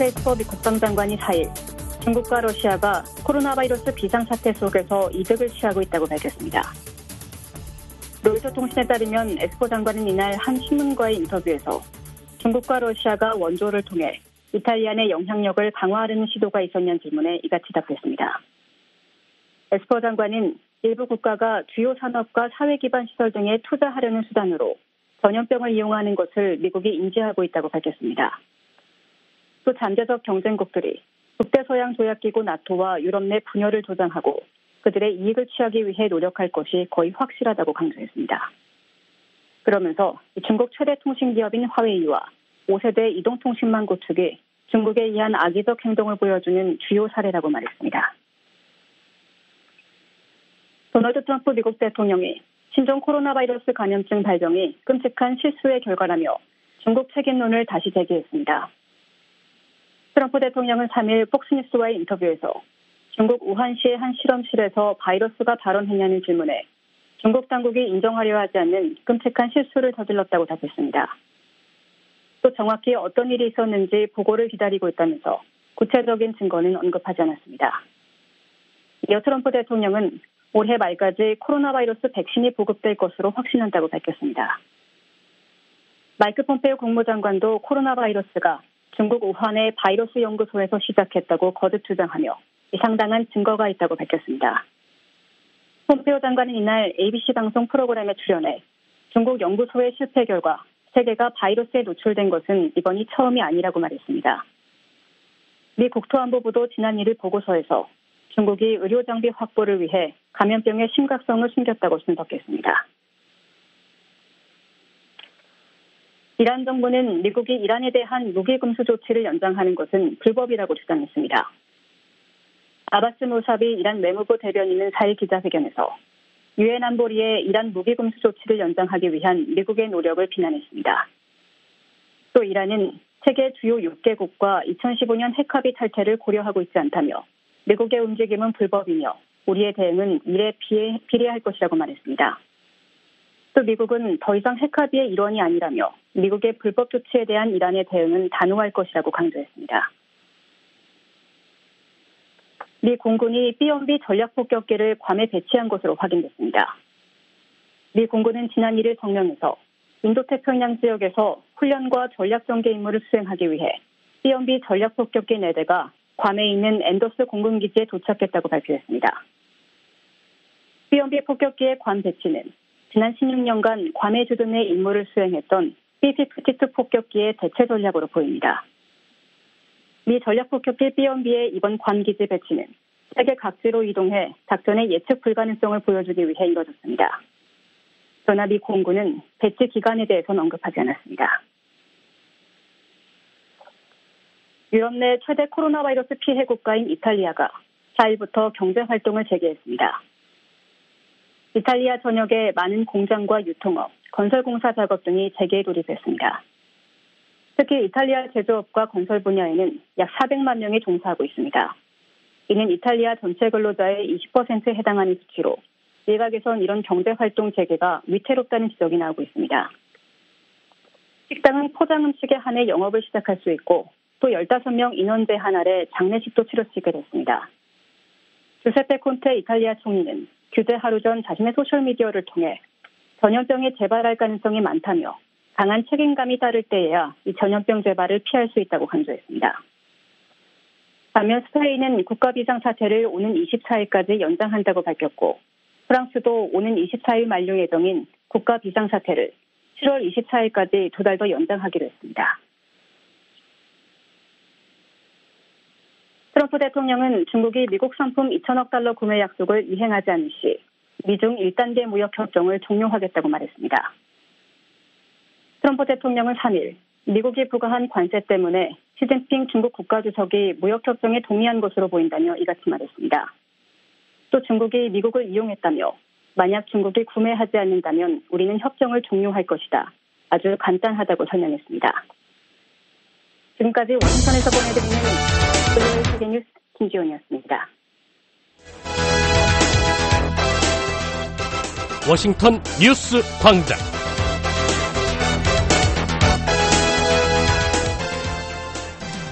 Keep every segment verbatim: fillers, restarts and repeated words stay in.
마이크 에스퍼 미 국방장관이 사일 중국과 러시아가 코로나 바이러스 비상사태 속에서 이득을 취하고 있다고 밝혔습니다. 로이터 통신에 따르면 에스퍼 장관은 이날 한 신문과의 인터뷰에서 중국과 러시아가 원조를 통해 이탈리아 내 영향력을 강화하려는 시도가 있었냐는 질문에 이같이 답했습니다. 에스퍼 장관은 일부 국가가 주요 산업과 사회 기반 시설 등에 투자하려는 수단으로 전염병을 이용하는 것을 미국이 인지하고 있다고 밝혔습니다. 또 잠재적 경쟁국들이 북대서양 조약기구 나토와 유럽 내 분열을 조장하고 그들의 이익을 취하기 위해 노력할 것이 거의 확실하다고 강조했습니다. 그러면서 중국 최대 통신기업인 화웨이와 오 세대 이동통신망 구축이 중국에 의한 악의적 행동을 보여주는 주요 사례라고 말했습니다. 도널드 트럼프 미국 대통령이 신종 코로나 바이러스 감염증 발병이 끔찍한 실수의 결과라며 중국 책임론을 다시 제기했습니다. 트럼프 대통령은 삼일 폭스뉴스와의 인터뷰에서 중국 우한시의 한 실험실에서 바이러스가 발원했냐는 질문에 중국 당국이 인정하려 하지 않는 끔찍한 실수를 저질렀다고 답했습니다. 또 정확히 어떤 일이 있었는지 보고를 기다리고 있다면서 구체적인 증거는 언급하지 않았습니다. 이어 트럼프 대통령은 올해 말까지 코로나 바이러스 백신이 보급될 것으로 확신한다고 밝혔습니다. 마이크 폼페이오 국무장관도 코로나 바이러스가 중국 우한의 바이러스 연구소에서 시작했다고 거듭 주장하며 상당한 증거가 있다고 밝혔습니다. 폼페이오 장관은 이날 에이비씨 방송 프로그램에 출연해 중국 연구소의 실패 결과 세계가 바이러스에 노출된 것은 이번이 처음이 아니라고 말했습니다. 미 국토안보부도 지난 일 일 보고서에서 중국이 의료장비 확보를 위해 감염병의 심각성을 숨겼다고 분석했습니다. 이란 정부는 미국이 이란에 대한 무기금수 조치를 연장하는 것은 불법이라고 주장했습니다. 아바스 무사비 이란 외무부 대변인은 사일 기자회견에서 유엔 안보리의 이란 무기금수 조치를 연장하기 위한 미국의 노력을 비난했습니다. 또 이란은 세계 주요 육 개국과 이천십오 년 핵합의 탈퇴를 고려하고 있지 않다며 미국의 움직임은 불법이며 우리의 대응은 이에 비례, 비례할 것이라고 말했습니다. 또 미국은 더 이상 핵합의의 일원이 아니라며 미국의 불법 조치에 대한 이란의 대응은 단호할 것이라고 강조했습니다. 미 공군이 비온비 전략폭격기를 괌에 배치한 것으로 확인됐습니다. 미 공군은 지난 일 일 성명에서 인도태평양 지역에서 훈련과 전략전개 임무를 수행하기 위해 비온비 전략폭격기 네 대가 괌에 있는 앤더스 공군기지에 도착했다고 발표했습니다. 비온비 폭격기의 괌 배치는 지난 십육 년간 괌에 주둔해 임무를 수행했던 비 오십이 폭격기의 대체 전략으로 보입니다. 미 전략폭격기 비온비의 이번 괌 기지 배치는 세계 각지로 이동해 작전의 예측 불가능성을 보여주기 위해 이뤄졌습니다. 그러나 미 공군은 배치 기간에 대해서는 언급하지 않았습니다. 유럽 내 최대 코로나 바이러스 피해 국가인 이탈리아가 사일부터 경제활동을 재개했습니다. 이탈리아 전역의 많은 공장과 유통업, 건설공사 작업 등이 재개에 돌입했습니다. 특히 이탈리아 제조업과 건설 분야에는 약 사백만 명이 종사하고 있습니다. 이는 이탈리아 전체 근로자의 이십 퍼센트에 해당하는 수치로 일각에선 이런 경제활동 재개가 위태롭다는 지적이 나오고 있습니다. 식당은 포장 음식에 한해 영업을 시작할 수 있고 또 열다섯 명 인원 제한 아래 장례식도 치러지게 됐습니다. 주세페 콘테 이탈리아 총리는 규제 하루 전 자신의 소셜미디어를 통해 전염병이 재발할 가능성이 많다며 강한 책임감이 따를 때에야 이 전염병 재발을 피할 수 있다고 강조했습니다. 반면 스페인은 국가 비상사태를 오는 이십사 일까지 연장한다고 밝혔고 프랑스도 오는 이십사 일 만료 예정인 국가 비상사태를 칠월 이십사 일까지 두 달 더 연장하기로 했습니다. 트럼프 대통령은 중국이 미국 상품 이천억 달러 구매 약속을 이행하지 않는 시 미중 일 단계 무역 협정을 종료하겠다고 말했습니다. 트럼프 대통령은 삼 일 미국이 부과한 관세 때문에 시진핑 중국 국가주석이 무역 협정에 동의한 것으로 보인다며 이같이 말했습니다. 또 중국이 미국을 이용했다며 만약 중국이 구매하지 않는다면 우리는 협정을 종료할 것이다. 아주 간단하다고 설명했습니다. 지금까지 워싱턴에서 보내드리는 글로벌 세계뉴스 김지원이었습니다. 워싱턴 뉴스 광장.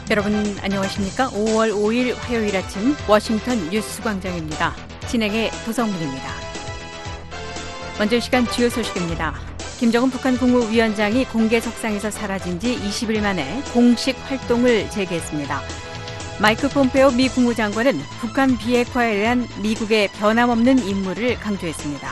여러분 안녕하십니까? 오월 오일 화요일 아침 워싱턴 뉴스광장입니다. 진행의 도성문입니다. 먼저 이 시간 주요 소식입니다. 김정은 북한 국무위원장이 공개석상에서 사라진 지 이십 일 만에 공식 활동을 재개했습니다. 마이크 폼페오 미 국무장관은 북한 비핵화에 대한 미국의 변함없는 임무를 강조했습니다.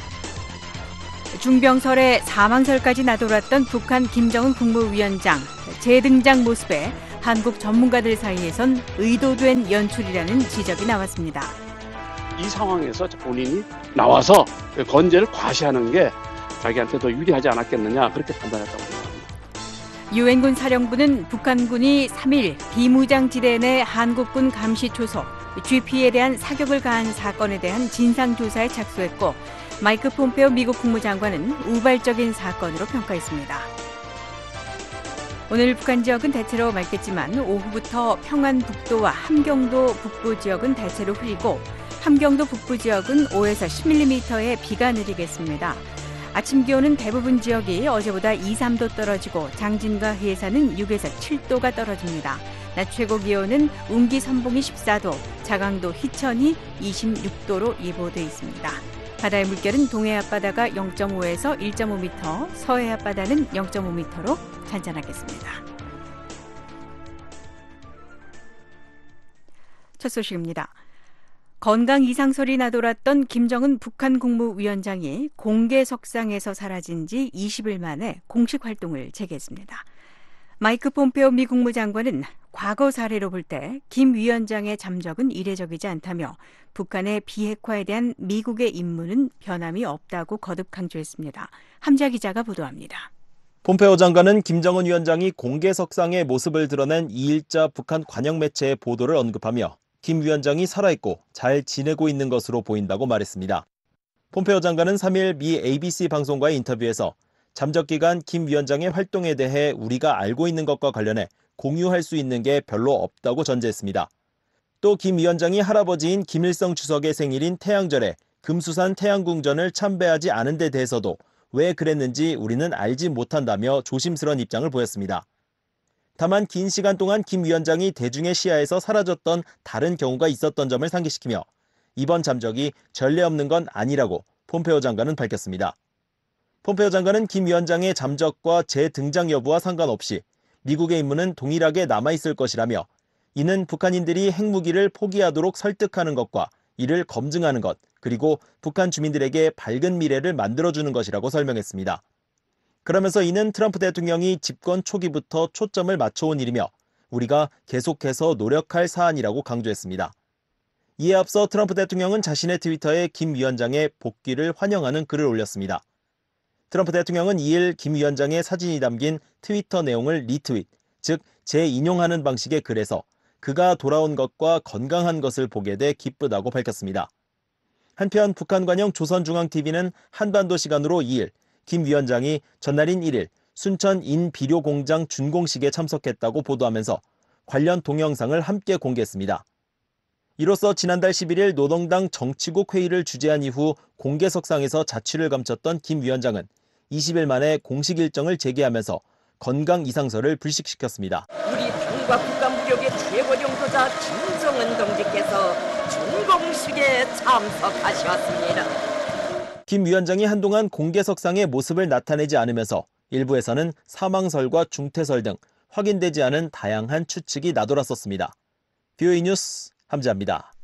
중병설에 사망설까지 나돌았던 북한 김정은 국무위원장 재등장 모습에 한국 전문가들 사이에선 의도된 연출이라는 지적이 나왔습니다. 이 상황에서 본인이 나와서 건재를 과시하는 게 자기한테 더 유리하지 않았겠느냐 그렇게 판단했다고 생각합니다. 유엔군 사령부는 북한군이 삼 일 비무장지대 내 한국군 감시 초소 지피에 대한 사격을 가한 사건에 대한 진상조사에 착수했고 마이크 폼페오 미국 국무장관은 우발적인 사건으로 평가했습니다. 오늘 북한 지역은 대체로 맑겠지만 오후부터 평안북도와 함경도 북부 지역은 대체로 흐리고 함경도 북부 지역은 오에서 십 밀리미터의 비가 내리겠습니다. 아침 기온은 대부분 지역이 어제보다 이, 삼 도 떨어지고 장진과 해사는 육에서 칠 도가 떨어집니다. 낮 최고 기온은 운기 선봉이 십사 도, 자강도 희천이 이십육 도로 예보돼 있습니다. 바다의 물결은 동해 앞바다가 영 점 오에서 일 점 오 미터, 서해 앞바다는 영 점 오 미터로 잔잔하겠습니다. 첫 소식입니다. 건강 이상설이 나돌았던 김정은 북한 국무위원장이 공개석상에서 사라진 지 이십 일 만에 공식 활동을 재개했습니다. 마이크 폼페오 미 국무장관은 과거 사례로 볼 때 김 위원장의 잠적은 이례적이지 않다며 북한의 비핵화에 대한 미국의 임무는 변함이 없다고 거듭 강조했습니다. 함자 기자가 보도합니다. 폼페오 장관은 김정은 위원장이 공개석상의 모습을 드러낸 이일자 북한 관영 매체의 보도를 언급하며 김 위원장이 살아있고 잘 지내고 있는 것으로 보인다고 말했습니다. 폼페오 장관은 삼 일 미 에이비씨 방송과의 인터뷰에서 잠적 기간 김 위원장의 활동에 대해 우리가 알고 있는 것과 관련해 공유할 수 있는 게 별로 없다고 전제했습니다. 또 김 위원장이 할아버지인 김일성 주석의 생일인 태양절에 금수산 태양궁전을 참배하지 않은 데 대해서도 왜 그랬는지 우리는 알지 못한다며 조심스러운 입장을 보였습니다. 다만 긴 시간 동안 김 위원장이 대중의 시야에서 사라졌던 다른 경우가 있었던 점을 상기시키며 이번 잠적이 전례 없는 건 아니라고 폼페오 장관은 밝혔습니다. 폼페오 장관은 김 위원장의 잠적과 재등장 여부와 상관없이 미국의 임무는 동일하게 남아있을 것이라며 이는 북한인들이 핵무기를 포기하도록 설득하는 것과 이를 검증하는 것, 그리고 북한 주민들에게 밝은 미래를 만들어주는 것이라고 설명했습니다. 그러면서 이는 트럼프 대통령이 집권 초기부터 초점을 맞춰온 일이며 우리가 계속해서 노력할 사안이라고 강조했습니다. 이에 앞서 트럼프 대통령은 자신의 트위터에 김 위원장의 복귀를 환영하는 글을 올렸습니다. 트럼프 대통령은 이 일 김 위원장의 사진이 담긴 트위터 내용을 리트윗, 즉 재인용하는 방식의 글에서 그가 돌아온 것과 건강한 것을 보게 돼 기쁘다고 밝혔습니다. 한편 북한 관영 조선중앙티비는 한반도 시간으로 이 일 김 위원장이 전날인 일 일 순천 인비료공장 준공식에 참석했다고 보도하면서 관련 동영상을 함께 공개했습니다. 이로써 지난달 십일 일 노동당 정치국 회의를 주재한 이후 공개석상에서 자취를 감췄던 김 위원장은 이십 일 만에 공식 일정을 재개하면서 건강 이상설을 불식시켰습니다. 우리 당과 국가 무력의 최고領導자 김정은 동지께서 준공식에 참석하셨습니다. 김 위원장이 한동안 공개석상의 모습을 나타내지 않으면서 일부에서는 사망설과 중태설 등 확인되지 않은 다양한 추측이 나돌았었습니다. 비오이 뉴스 함지아입니다.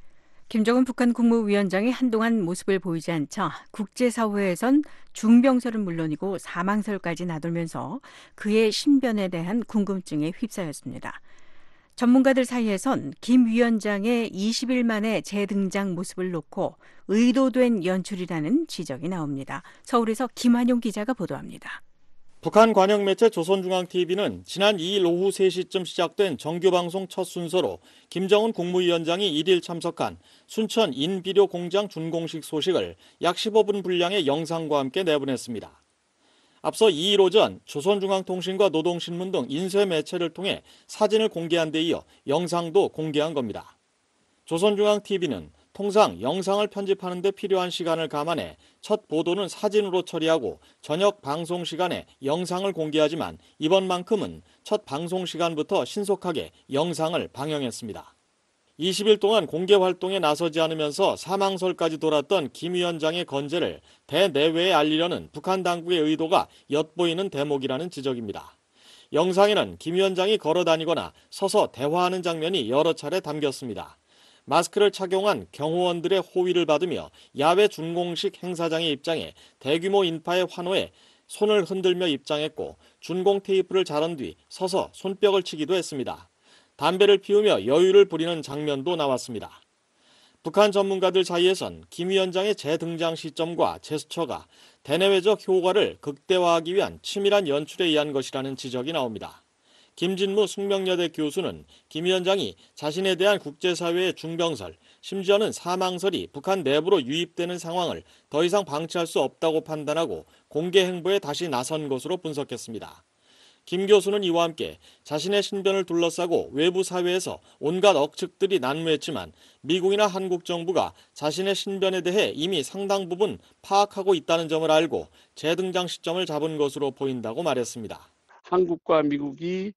김정은 북한 국무위원장이 한동안 모습을 보이지 않자 국제사회에선 중병설은 물론이고 사망설까지 나돌면서 그의 신변에 대한 궁금증에 휩싸였습니다. 전문가들 사이에선 김 위원장의 이십 일 만에 재등장 모습을 놓고 의도된 연출이라는 지적이 나옵니다. 서울에서 김한용 기자가 보도합니다. 북한 관영 매체 조선중앙티비는 지난 이 일 오후 세 시쯤 시작된 정규방송 첫 순서로 김정은 국무위원장이 일 일 참석한 순천 인비료 공장 준공식 소식을 약 십오 분 분량의 영상과 함께 내보냈습니다. 앞서 이 일 오전 조선중앙통신과 노동신문 등 인쇄 매체를 통해 사진을 공개한 데 이어 영상도 공개한 겁니다. 조선중앙티비는 통상 영상을 편집하는 데 필요한 시간을 감안해 첫 보도는 사진으로 처리하고 저녁 방송 시간에 영상을 공개하지만 이번만큼은 첫 방송 시간부터 신속하게 영상을 방영했습니다. 이십 일 동안 공개 활동에 나서지 않으면서 사망설까지 돌았던 김 위원장의 건재를 대내외에 알리려는 북한 당국의 의도가 엿보이는 대목이라는 지적입니다. 영상에는 김 위원장이 걸어 다니거나 서서 대화하는 장면이 여러 차례 담겼습니다. 마스크를 착용한 경호원들의 호위를 받으며 야외 준공식 행사장에 입장해 대규모 인파의 환호에 손을 흔들며 입장했고 준공 테이프를 자른 뒤 서서 손뼉을 치기도 했습니다. 담배를 피우며 여유를 부리는 장면도 나왔습니다. 북한 전문가들 사이에선 김 위원장의 재등장 시점과 제스처가 대내외적 효과를 극대화하기 위한 치밀한 연출에 의한 것이라는 지적이 나옵니다. 김진무 숙명여대 교수는 김 위원장이 자신에 대한 국제사회의 중병설, 심지어는 사망설이 북한 내부로 유입되는 상황을 더 이상 방치할 수 없다고 판단하고 공개 행보에 다시 나선 것으로 분석했습니다. 김 교수는 이와 함께 자신의 신변을 둘러싸고 외부 사회에서 온갖 억측들이 난무했지만 미국이나 한국 정부가 자신의 신변에 대해 이미 상당 부분 파악하고 있다는 점을 알고 재등장 시점을 잡은 것으로 보인다고 말했습니다. 한국과 미국이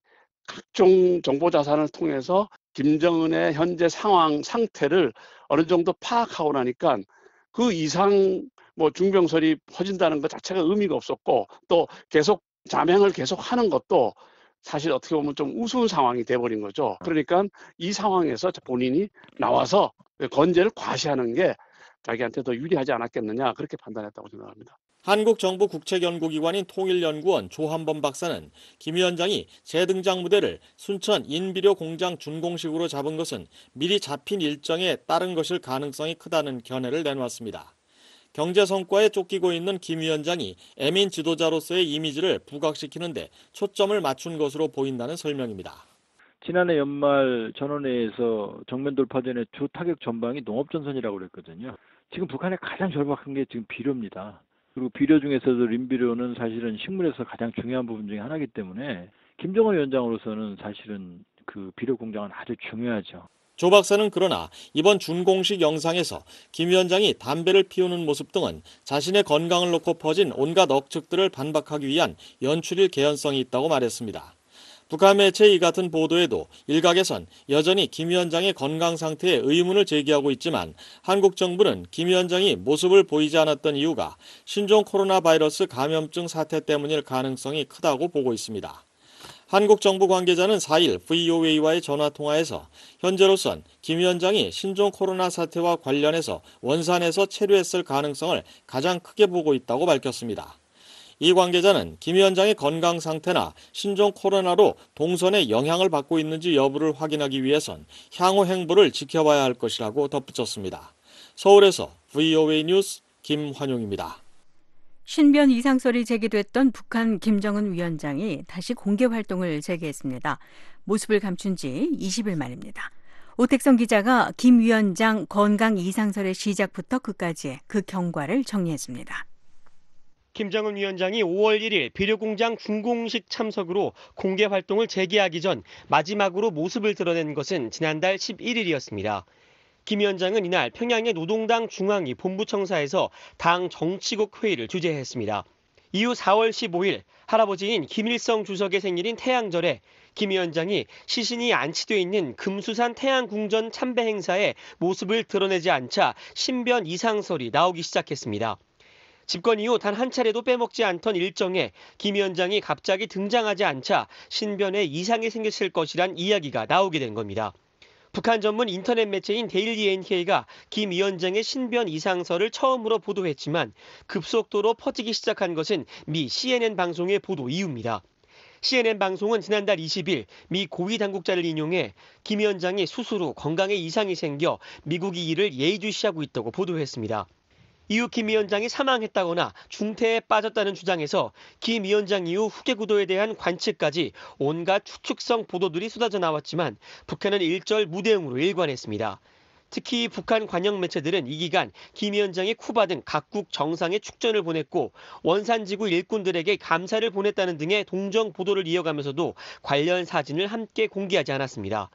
각종 정보 자산을 통해서 김정은의 현재 상황 상태를 어느 정도 파악하고 나니까 그 이상 뭐 중병설이 퍼진다는 것 자체가 의미가 없었고 또 계속 자명을 계속 하는 것도 사실 어떻게 보면 좀 우스운 상황이 돼버린 거죠. 그러니까 이 상황에서 본인이 나와서 건재를 과시하는 게 자기한테 더 유리하지 않았겠느냐 그렇게 판단했다고 생각합니다. 한국 정부 국책연구기관인 통일연구원 조한범 박사는 김 위원장이 재등장 무대를 순천 인비료 공장 준공식으로 잡은 것은 미리 잡힌 일정에 따른 것일 가능성이 크다는 견해를 내놓았습니다. 경제 성과에 쫓기고 있는 김 위원장이 애민 지도자로서의 이미지를 부각시키는데 초점을 맞춘 것으로 보인다는 설명입니다. 지난해 연말 전원회에서 정면 돌파전의 주 타격 전방이 농업전선이라고 그랬거든요. 지금 북한에 가장 절박한 게 지금 비료입니다. 그리고 비료 중에서도 린비료는 사실은 식물에서 가장 중요한 부분 중에 하나이기 때문에 김정은 위원장으로서는 사실은 그 비료 공장은 아주 중요하죠. 조 박사는 그러나 이번 준공식 영상에서 김 위원장이 담배를 피우는 모습 등은 자신의 건강을 놓고 퍼진 온갖 억측들을 반박하기 위한 연출일 개연성이 있다고 말했습니다. 북한 매체 이 같은 보도에도 일각에선 여전히 김 위원장의 건강 상태에 의문을 제기하고 있지만 한국 정부는 김 위원장이 모습을 보이지 않았던 이유가 신종 코로나 바이러스 감염증 사태 때문일 가능성이 크다고 보고 있습니다. 한국 정부 관계자는 사 일 브이오에이와의 전화통화에서 현재로선 김 위원장이 신종 코로나 사태와 관련해서 원산에서 체류했을 가능성을 가장 크게 보고 있다고 밝혔습니다. 이 관계자는 김 위원장의 건강 상태나 신종 코로나로 동선에 영향을 받고 있는지 여부를 확인하기 위해선 향후 행보를 지켜봐야 할 것이라고 덧붙였습니다. 서울에서 브이오에이 뉴스 김환용입니다. 신변 이상설이 제기됐던 북한 김정은 위원장이 다시 공개 활동을 재개했습니다. 모습을 감춘 지 이십 일 만입니다. 오택성 기자가 김 위원장 건강 이상설의 시작부터 끝까지의 그 경과를 정리했습니다. 김정은 위원장이 오월 일일 비료공장 준공식 참석으로 공개 활동을 재개하기 전 마지막으로 모습을 드러낸 것은 지난달 십일 일이었습니다. 김 위원장은 이날 평양의 노동당 중앙위 본부청사에서 당 정치국 회의를 주재했습니다. 이후 사월 십오일 할아버지인 김일성 주석의 생일인 태양절에 김 위원장이 시신이 안치돼 있는 금수산 태양궁전 참배 행사에 모습을 드러내지 않자 신변 이상설이 나오기 시작했습니다. 집권 이후 단 한 차례도 빼먹지 않던 일정에 김 위원장이 갑자기 등장하지 않자 신변에 이상이 생겼을 것이란 이야기가 나오게 된 겁니다. 북한 전문 인터넷 매체인 데일리 엔케이가 김 위원장의 신변 이상설을 처음으로 보도했지만 급속도로 퍼지기 시작한 것은 미 씨엔엔 방송의 보도 이후입니다. 씨엔엔 방송은 지난달 이십 일 미 고위 당국자를 인용해 김 위원장이 수술 후 건강에 이상이 생겨 미국이 이를 예의주시하고 있다고 보도했습니다. 이후 김 위원장이 사망했다거나 중태에 빠졌다는 주장에서 김 위원장 이후 후계 구도에 대한 관측까지 온갖 추측성 보도들이 쏟아져 나왔지만 북한은 일절 무대응으로 일관했습니다. 특히 북한 관영 매체들은 이 기간 김 위원장이 쿠바 등 각국 정상에 축전을 보냈고 원산지구 일꾼들에게 감사를 보냈다는 등의 동정 보도를 이어가면서도 관련 사진을 함께 공개하지 않았습니다.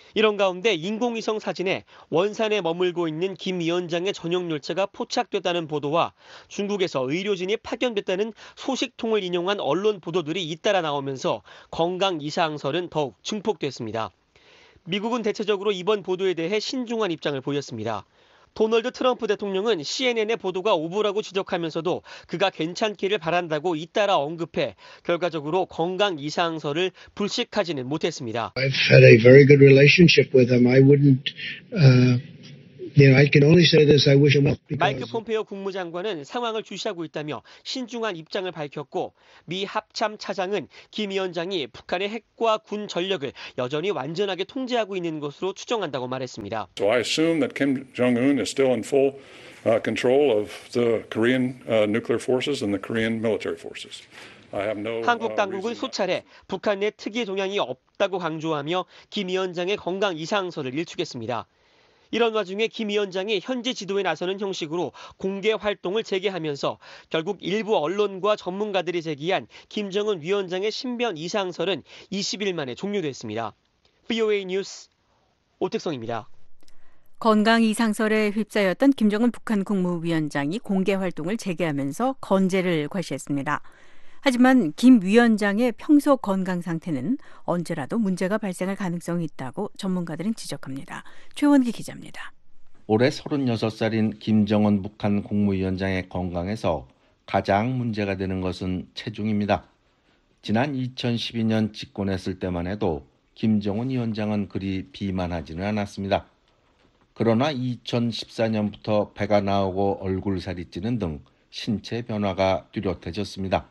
이런 가운데 인공위성 사진에 원산에 머물고 있는 김 위원장의 전용 열차가 포착됐다는 보도와 중국에서 의료진이 파견됐다는 소식통을 인용한 언론 보도들이 잇따라 나오면서 건강 이상설은 더욱 증폭됐습니다. 미국은 대체적으로 이번 보도에 대해 신중한 입장을 보였습니다. 도널드 트럼프 대통령은 씨엔엔의 보도가 오보라고 지적하면서도 그가 괜찮기를 바란다고 잇따라 언급해 결과적으로 건강 이상설을 불식하지는 못했습니다. I've had a very good relationship with him. I wouldn't, uh, you know, I can only say this. I wish him well. 마이크 폼페이오 국무장관은 상황을 주시하고 있다며 신중한 입장을 밝혔고 미 합참 차장은 김 위원장이 북한의 핵과 군 전력을 여전히 완전하게 통제하고 있는 것으로 추정한다고 말했습니다. So I assume that Kim Jong-un is still in full uh, control of the Korean uh, nuclear forces and the Korean military forces. I have no, 한국 당국은 uh, 수차례 북한 내 특이 동향이 없다고 강조하며 김 위원장의 건강 이상설을 일축했습니다. 이런 와중에 김 위원장이 현지 지도에 나서는 형식으로 공개 활동을 재개하면서 결국 일부 언론과 전문가들이 제기한 김정은 위원장의 신변 이상설은 이십 일 만에 종료됐습니다. 브이오에이 뉴스 오택성입니다. 건강 이상설에 휩싸였던 김정은 북한 국무위원장이 공개 활동을 재개하면서 건재를 과시했습니다. 하지만 김 위원장의 평소 건강 상태는 언제라도 문제가 발생할 가능성이 있다고 전문가들은 지적합니다. 최원기 기자입니다. 올해 서른여섯 살인 김정은 북한 국무위원장의 건강에서 가장 문제가 되는 것은 체중입니다. 지난 이천십이 년 집권했을 때만 해도 김정은 위원장은 그리 비만하지는 않았습니다. 그러나 이천십사 년부터 배가 나오고 얼굴살이 찌는 등 신체 변화가 뚜렷해졌습니다.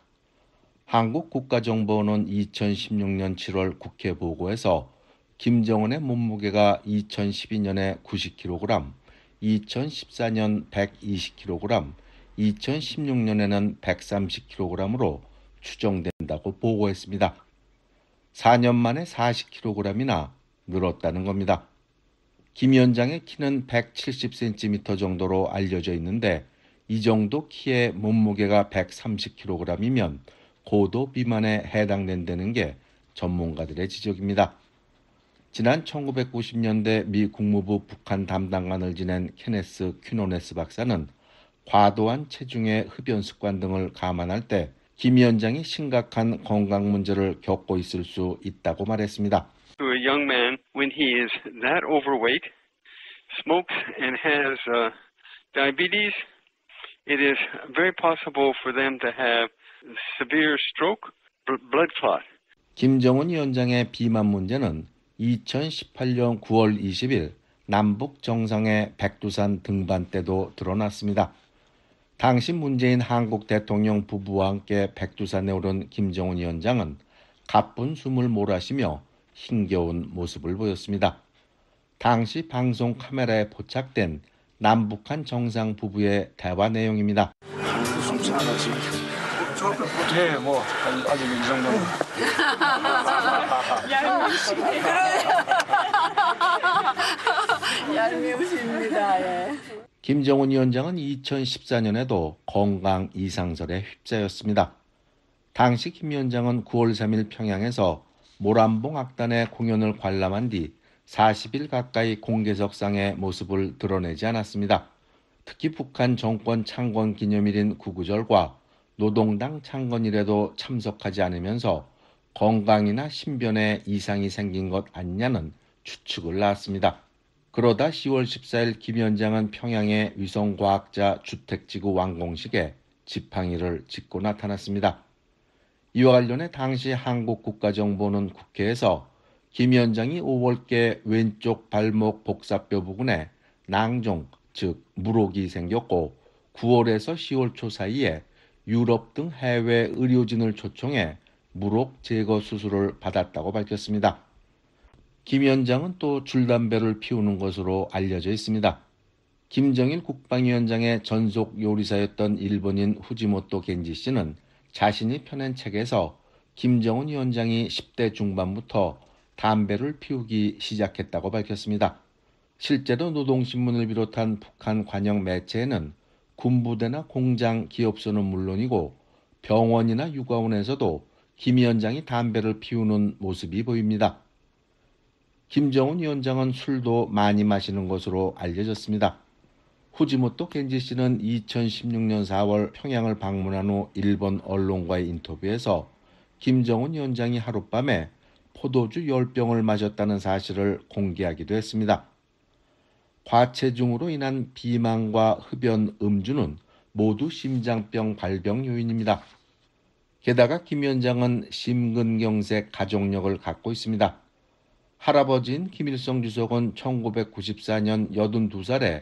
한국국가정보원은 이천십육 년 칠월 국회 보고에서 김정은의 몸무게가 이천십이 년에 구십 킬로그램, 이천십사 년 백이십 킬로그램, 이천십육 년에는 백삼십 킬로그램으로 추정된다고 보고했습니다. 사 년 만에 사십 킬로그램이나 늘었다는 겁니다. 김 위원장의 키는 백칠십 센티미터 정도로 알려져 있는데 이 정도 키의 몸무게가 백삼십 킬로그램이면 고도 비만에 해당된다는 게 전문가들의 지적입니다. 지난 천구백구십 년대 미 국무부 북한 담당관을 지낸 케네스 퀴노네스 박사는 과도한 체중의 흡연 습관 등을 감안할 때 김 위원장이 심각한 건강 문제를 겪고 있을 수 있다고 말했습니다. To a young man, when he is that overweight, smokes and has uh, diabetes, it is very possible for them to have severe stroke, blood clot. 김정은 위원장의 비만 문제는 이천십팔 년 구월 이십일 남북 정상회 백두산 등반 때도 드러났습니다. 당시 문재인 한국 대통령 부부와 함께 백두산에 오른 김정은 위원장은 가쁜 숨을 몰아쉬며 힘겨운 모습을 보였습니다. 당시 방송 카메라에 포착된 남북한 정상 부부의 대화 내용입니다. 숨 차가지. 저 못해 뭐 아직 이 정도는. 얄미우시네. 얄미우십니다. 예. 김정은 위원장은 이천십사 년에도 건강 이상설에 휩싸였습니다. 당시 김 위원장은 구월 삼일 평양에서 모란봉 악단의 공연을 관람한 뒤 사십 일 가까이 공개석상의 모습을 드러내지 않았습니다. 특히 북한 정권 창건 기념일인 구구절과 노동당 창건일에도 참석하지 않으면서 건강이나 신변에 이상이 생긴 것 아니냐는 추측을 낳았습니다. 그러다 시월 십사일 김 위원장은 평양의 위성과학자 주택지구 완공식에 지팡이를 짚고 나타났습니다. 이와 관련해 당시 한국국가정보는 국회에서 김 위원장이 오월께 왼쪽 발목 복사뼈 부근에 낭종, 즉 물혹이 생겼고 구월에서 시월 초 사이에 유럽 등 해외 의료진을 초청해 물혹 제거 수술을 받았다고 밝혔습니다. 김 위원장은 또 줄담배를 피우는 것으로 알려져 있습니다. 김정일 국방위원장의 전속 요리사였던 일본인 후지모토 겐지 씨는 자신이 펴낸 책에서 김정은 위원장이 십 대 중반부터 담배를 피우기 시작했다고 밝혔습니다. 실제로 노동신문을 비롯한 북한 관영 매체에는 군부대나 공장, 기업소는 물론이고 병원이나 육아원에서도 김 위원장이 담배를 피우는 모습이 보입니다. 김정은 위원장은 술도 많이 마시는 것으로 알려졌습니다. 후지모토 겐지 씨는 이천십육 년 사월 평양을 방문한 후 일본 언론과의 인터뷰에서 김정은 위원장이 하룻밤에 포도주 열 병을 마셨다는 사실을 공개하기도 했습니다. 과체중으로 인한 비만과 흡연, 음주는 모두 심장병 발병 요인입니다. 게다가 김 위원장은 심근경색 가족력을 갖고 있습니다. 할아버지인 김일성 주석은 천구백구십사 년 여든두 살에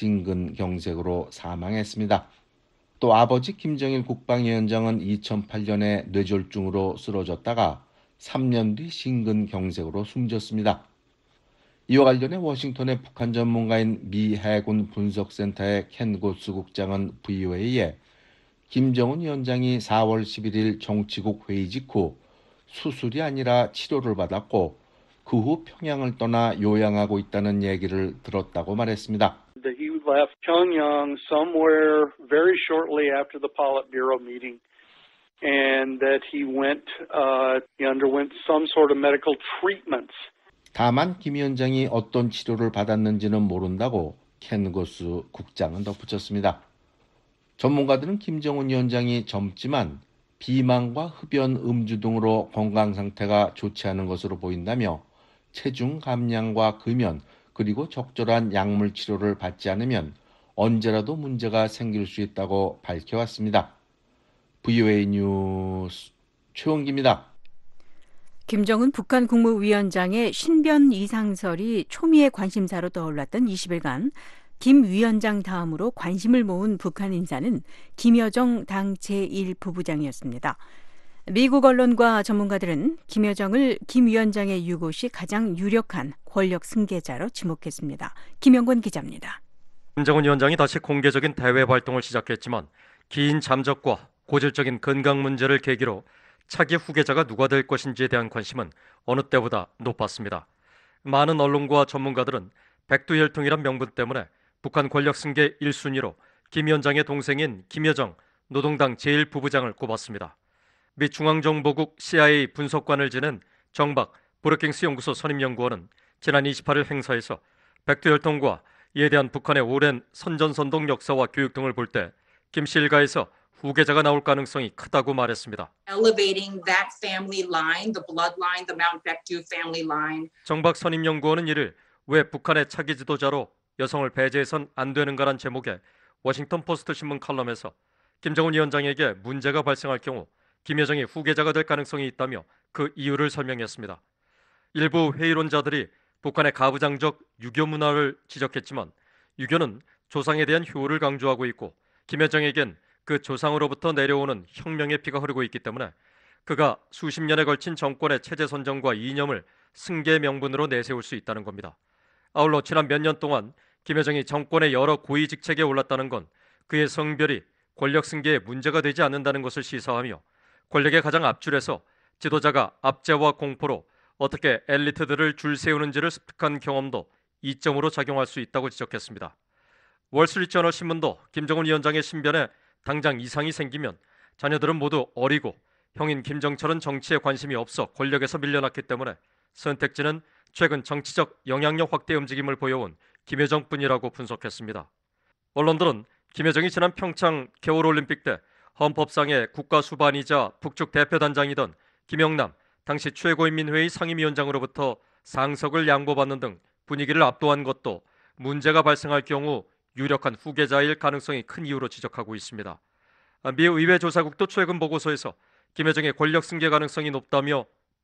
심근경색으로 사망했습니다. 또 아버지 김정일 국방위원장은 이천팔 년에 뇌졸중으로 쓰러졌다가 삼 년 뒤 심근경색으로 숨졌습니다. 이와 관련해 워싱턴의 북한 전문가인 미 해군 분석센터의 켄 고스 국장은 브이오에이에 김정은 위원장이 사월 십일일 정치국 회의 직후 수술이 아니라 치료를 받았고 그 후 평양을 떠나 요양하고 있다는 얘기를 들었다고 말했습니다. He left Pyongyang somewhere very shortly after the Politburo meeting, and that he went, uh, he underwent some sort of medical treatments. 다만 김 위원장이 어떤 치료를 받았는지는 모른다고 켄 고스 국장은 덧붙였습니다. 전문가들은 김정은 위원장이 젊지만 비만과 흡연, 음주 등으로 건강 상태가 좋지 않은 것으로 보인다며 체중 감량과 금연 그리고 적절한 약물 치료를 받지 않으면 언제라도 문제가 생길 수 있다고 밝혀왔습니다. 브이오에이 뉴스 최원기입니다. 김정은 북한 국무위원장의 신변 이상설이 초미의 관심사로 떠올랐던 이십 일간 김 위원장 다음으로 관심을 모은 북한 인사는 김여정 당 제일 부부장이었습니다. 미국 언론과 전문가들은 김여정을 김 위원장의 유고 시 가장 유력한 권력 승계자로 지목했습니다. 김영권 기자입니다. 김정은 위원장이 다시 공개적인 대외 활동을 시작했지만 긴 잠적과 고질적인 건강 문제를 계기로 차기 후계자가 누가 될 것인지에 대한 관심은 어느 때보다 높았습니다. 많은 언론과 전문가들은 백두혈통이란 명분 때문에 북한 권력 승계 일 순위로 김 위원장의 동생인 김여정 노동당 제일 부부장을 꼽았습니다. 미 중앙정보국 씨아이에이 분석관을 지낸 정박 브루킹스 연구소 선임연구원은 지난 이십팔일 행사에서 백두혈통과 이에 대한 북한의 오랜 선전선동 역사와 교육 등을 볼 때 김 씨 일가에서 후계자가 나올 가능성이 크다고 말했습니다. Elevating that family line, the bloodline, the Mount Baekdu family line. 정박 선임연구원은 이를 왜 북한의 차기 지도자로 여성을 배제해선 안 되는가란 제목의 워싱턴 포스트 신문 칼럼에서 김정은 위원장에게 문제가 발생할 경우 김여정이 후계자가 될 가능성이 있다며 그 이유를 설명했습니다. 일부 회의론자들이 북한의 가부장적 유교 문화를 지적했지만 유교는 조상에 대한 효를 강조하고 있고 김여정에겐 그 조상으로부터 내려오는 혁명의 피가 흐르고 있기 때문에 그가 수십 년에 걸친 정권의 체제 선정과 이념을 승계 명분으로 내세울 수 있다는 겁니다. 아울러 지난 몇 년 동안 김여정이 정권의 여러 고위 직책에 올랐다는 건 그의 성별이 권력 승계에 문제가 되지 않는다는 것을 시사하며 권력의 가장 앞줄에서 지도자가 압제와 공포로 어떻게 엘리트들을 줄 세우는지를 습득한 경험도 이점으로 작용할 수 있다고 지적했습니다. 월스트리트저널 신문도 김정은 위원장의 신변에 당장 이상이 생기면 자녀들은 모두 어리고 형인 김정철은 정치에 관심이 없어 권력에서 밀려났기 때문에 선택지는 최근 정치적 영향력 확대 움직임을 보여온 김여정뿐이라고 분석했습니다. 언론들은 김여정이 지난 평창 겨울올림픽 때 헌법상의 국가수반이자 북측 대표단장이던 김영남 당시 최고인민회의 상임위원장으로부터 상석을 양보받는 등 분위기를 압도한 것도 문제가 발생할 경우 유력한 후계자일 가능성이 큰 이유로 지적하고 있습니다. 미 의회 조사국도 최근 보고서에서 김여정의 권력 승계 가능성이 높다며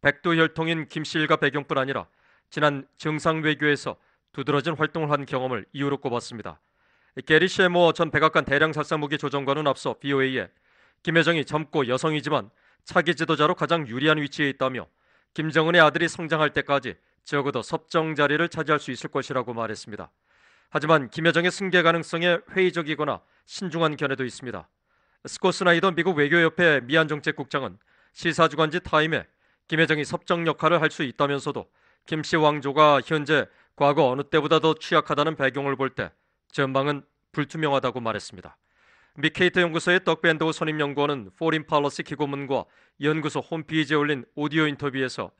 백두혈통인 김 씨 일가 배경뿐 아니라 지난 정상외교에서 두드러진 활동을 한 경험을 이유로 꼽았습니다. 게리 셰모어 전 백악관 대량살상무기 조정관은 앞서 브이오에이에 김여정이 젊고 여성이지만 차기 지도자로 가장 유리한 위치에 있다며 김정은의 아들이 성장할 때까지 적어도 섭정 자리를 차지할 수 있을 것이라고 말했습니다. 하지만 김여정의 승계 가능성에 회의적이거나 신중한 견해도 있습니다. 스콧 스나이더 미국 외교협회 미안정책국장은 시사주간지 타임에 김여정이 섭정 역할을 할 수 있다면서도 김씨 왕조가 현재 과거 어느 때보다 더 취약하다는 배경을 볼 때 전망은 불투명하다고 말했습니다. 미 케이트 연구소의 덕밴드 선임연구원은 포린 팔러시 기고문과 연구소 홈페이지에 올린 오디오 인터뷰에서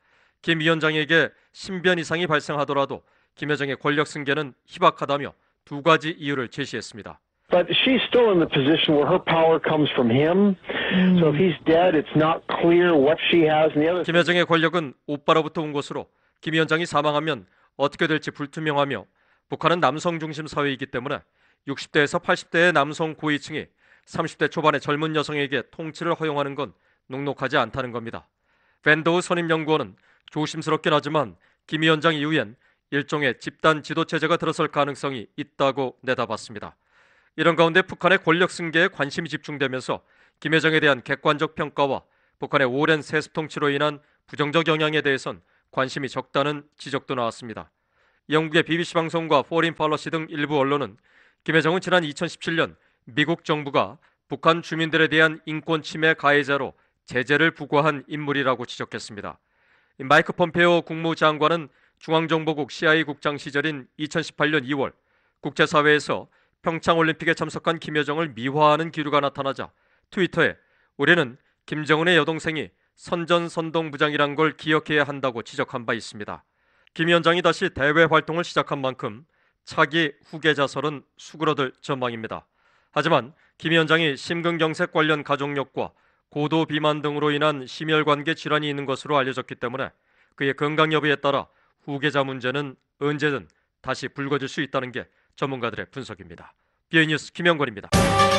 김 위원장에게 신변 이상이 발생하더라도 김여정의 권력 승계는 희박하다며 두 가지 이유를 제시했습니다. But she's still in the position where her power comes from him. So if he's dead, it's not clear what she has. And the other. 김여정의 권력은 오빠로부터 온 것으로 김 위원장이 사망하면 어떻게 될지 불투명하며 북한은 남성 중심 사회이기 때문에 육십 대에서 팔십 대의 남성 고위층이 삼십 대 초반의 젊은 여성에게 통치를 허용하는 건 녹록하지 않다는 겁니다. 밴더우 선임연구원은 조심스럽긴 하지만 김 위원장 이후엔 일종의 집단 지도체제가 들어설 가능성이 있다고 내다봤습니다. 이런 가운데 북한의 권력 승계에 관심이 집중되면서 김여정에 대한 객관적 평가와 북한의 오랜 세습 통치로 인한 부정적 영향에 대해선 관심이 적다는 지적도 나왔습니다. 영국의 비비씨 방송과 포린 팔러시 등 일부 언론은 김여정은 지난 이천십칠 년 미국 정부가 북한 주민들에 대한 인권 침해 가해자로 제재를 부과한 인물이라고 지적했습니다. 마이크 폼페오 국무장관은 중앙정보국 씨아이에이 국장 시절인 이천십팔 년 이월 국제사회에서 평창올림픽에 참석한 김여정을 미화하는 기류가 나타나자 트위터에 우리는 김정은의 여동생이 선전선동부장이란 걸 기억해야 한다고 지적한 바 있습니다. 김 위원장이 다시 대외 활동을 시작한 만큼 차기 후계자설은 수그러들 전망입니다. 하지만 김 위원장이 심근경색 관련 가족력과 고도 비만 등으로 인한 심혈관계 질환이 있는 것으로 알려졌기 때문에 그의 건강 여부에 따라 후계자 문제는 언제든 다시 불거질 수 있다는 게 전문가들의 분석입니다. 비오아이 뉴스 김영권입니다.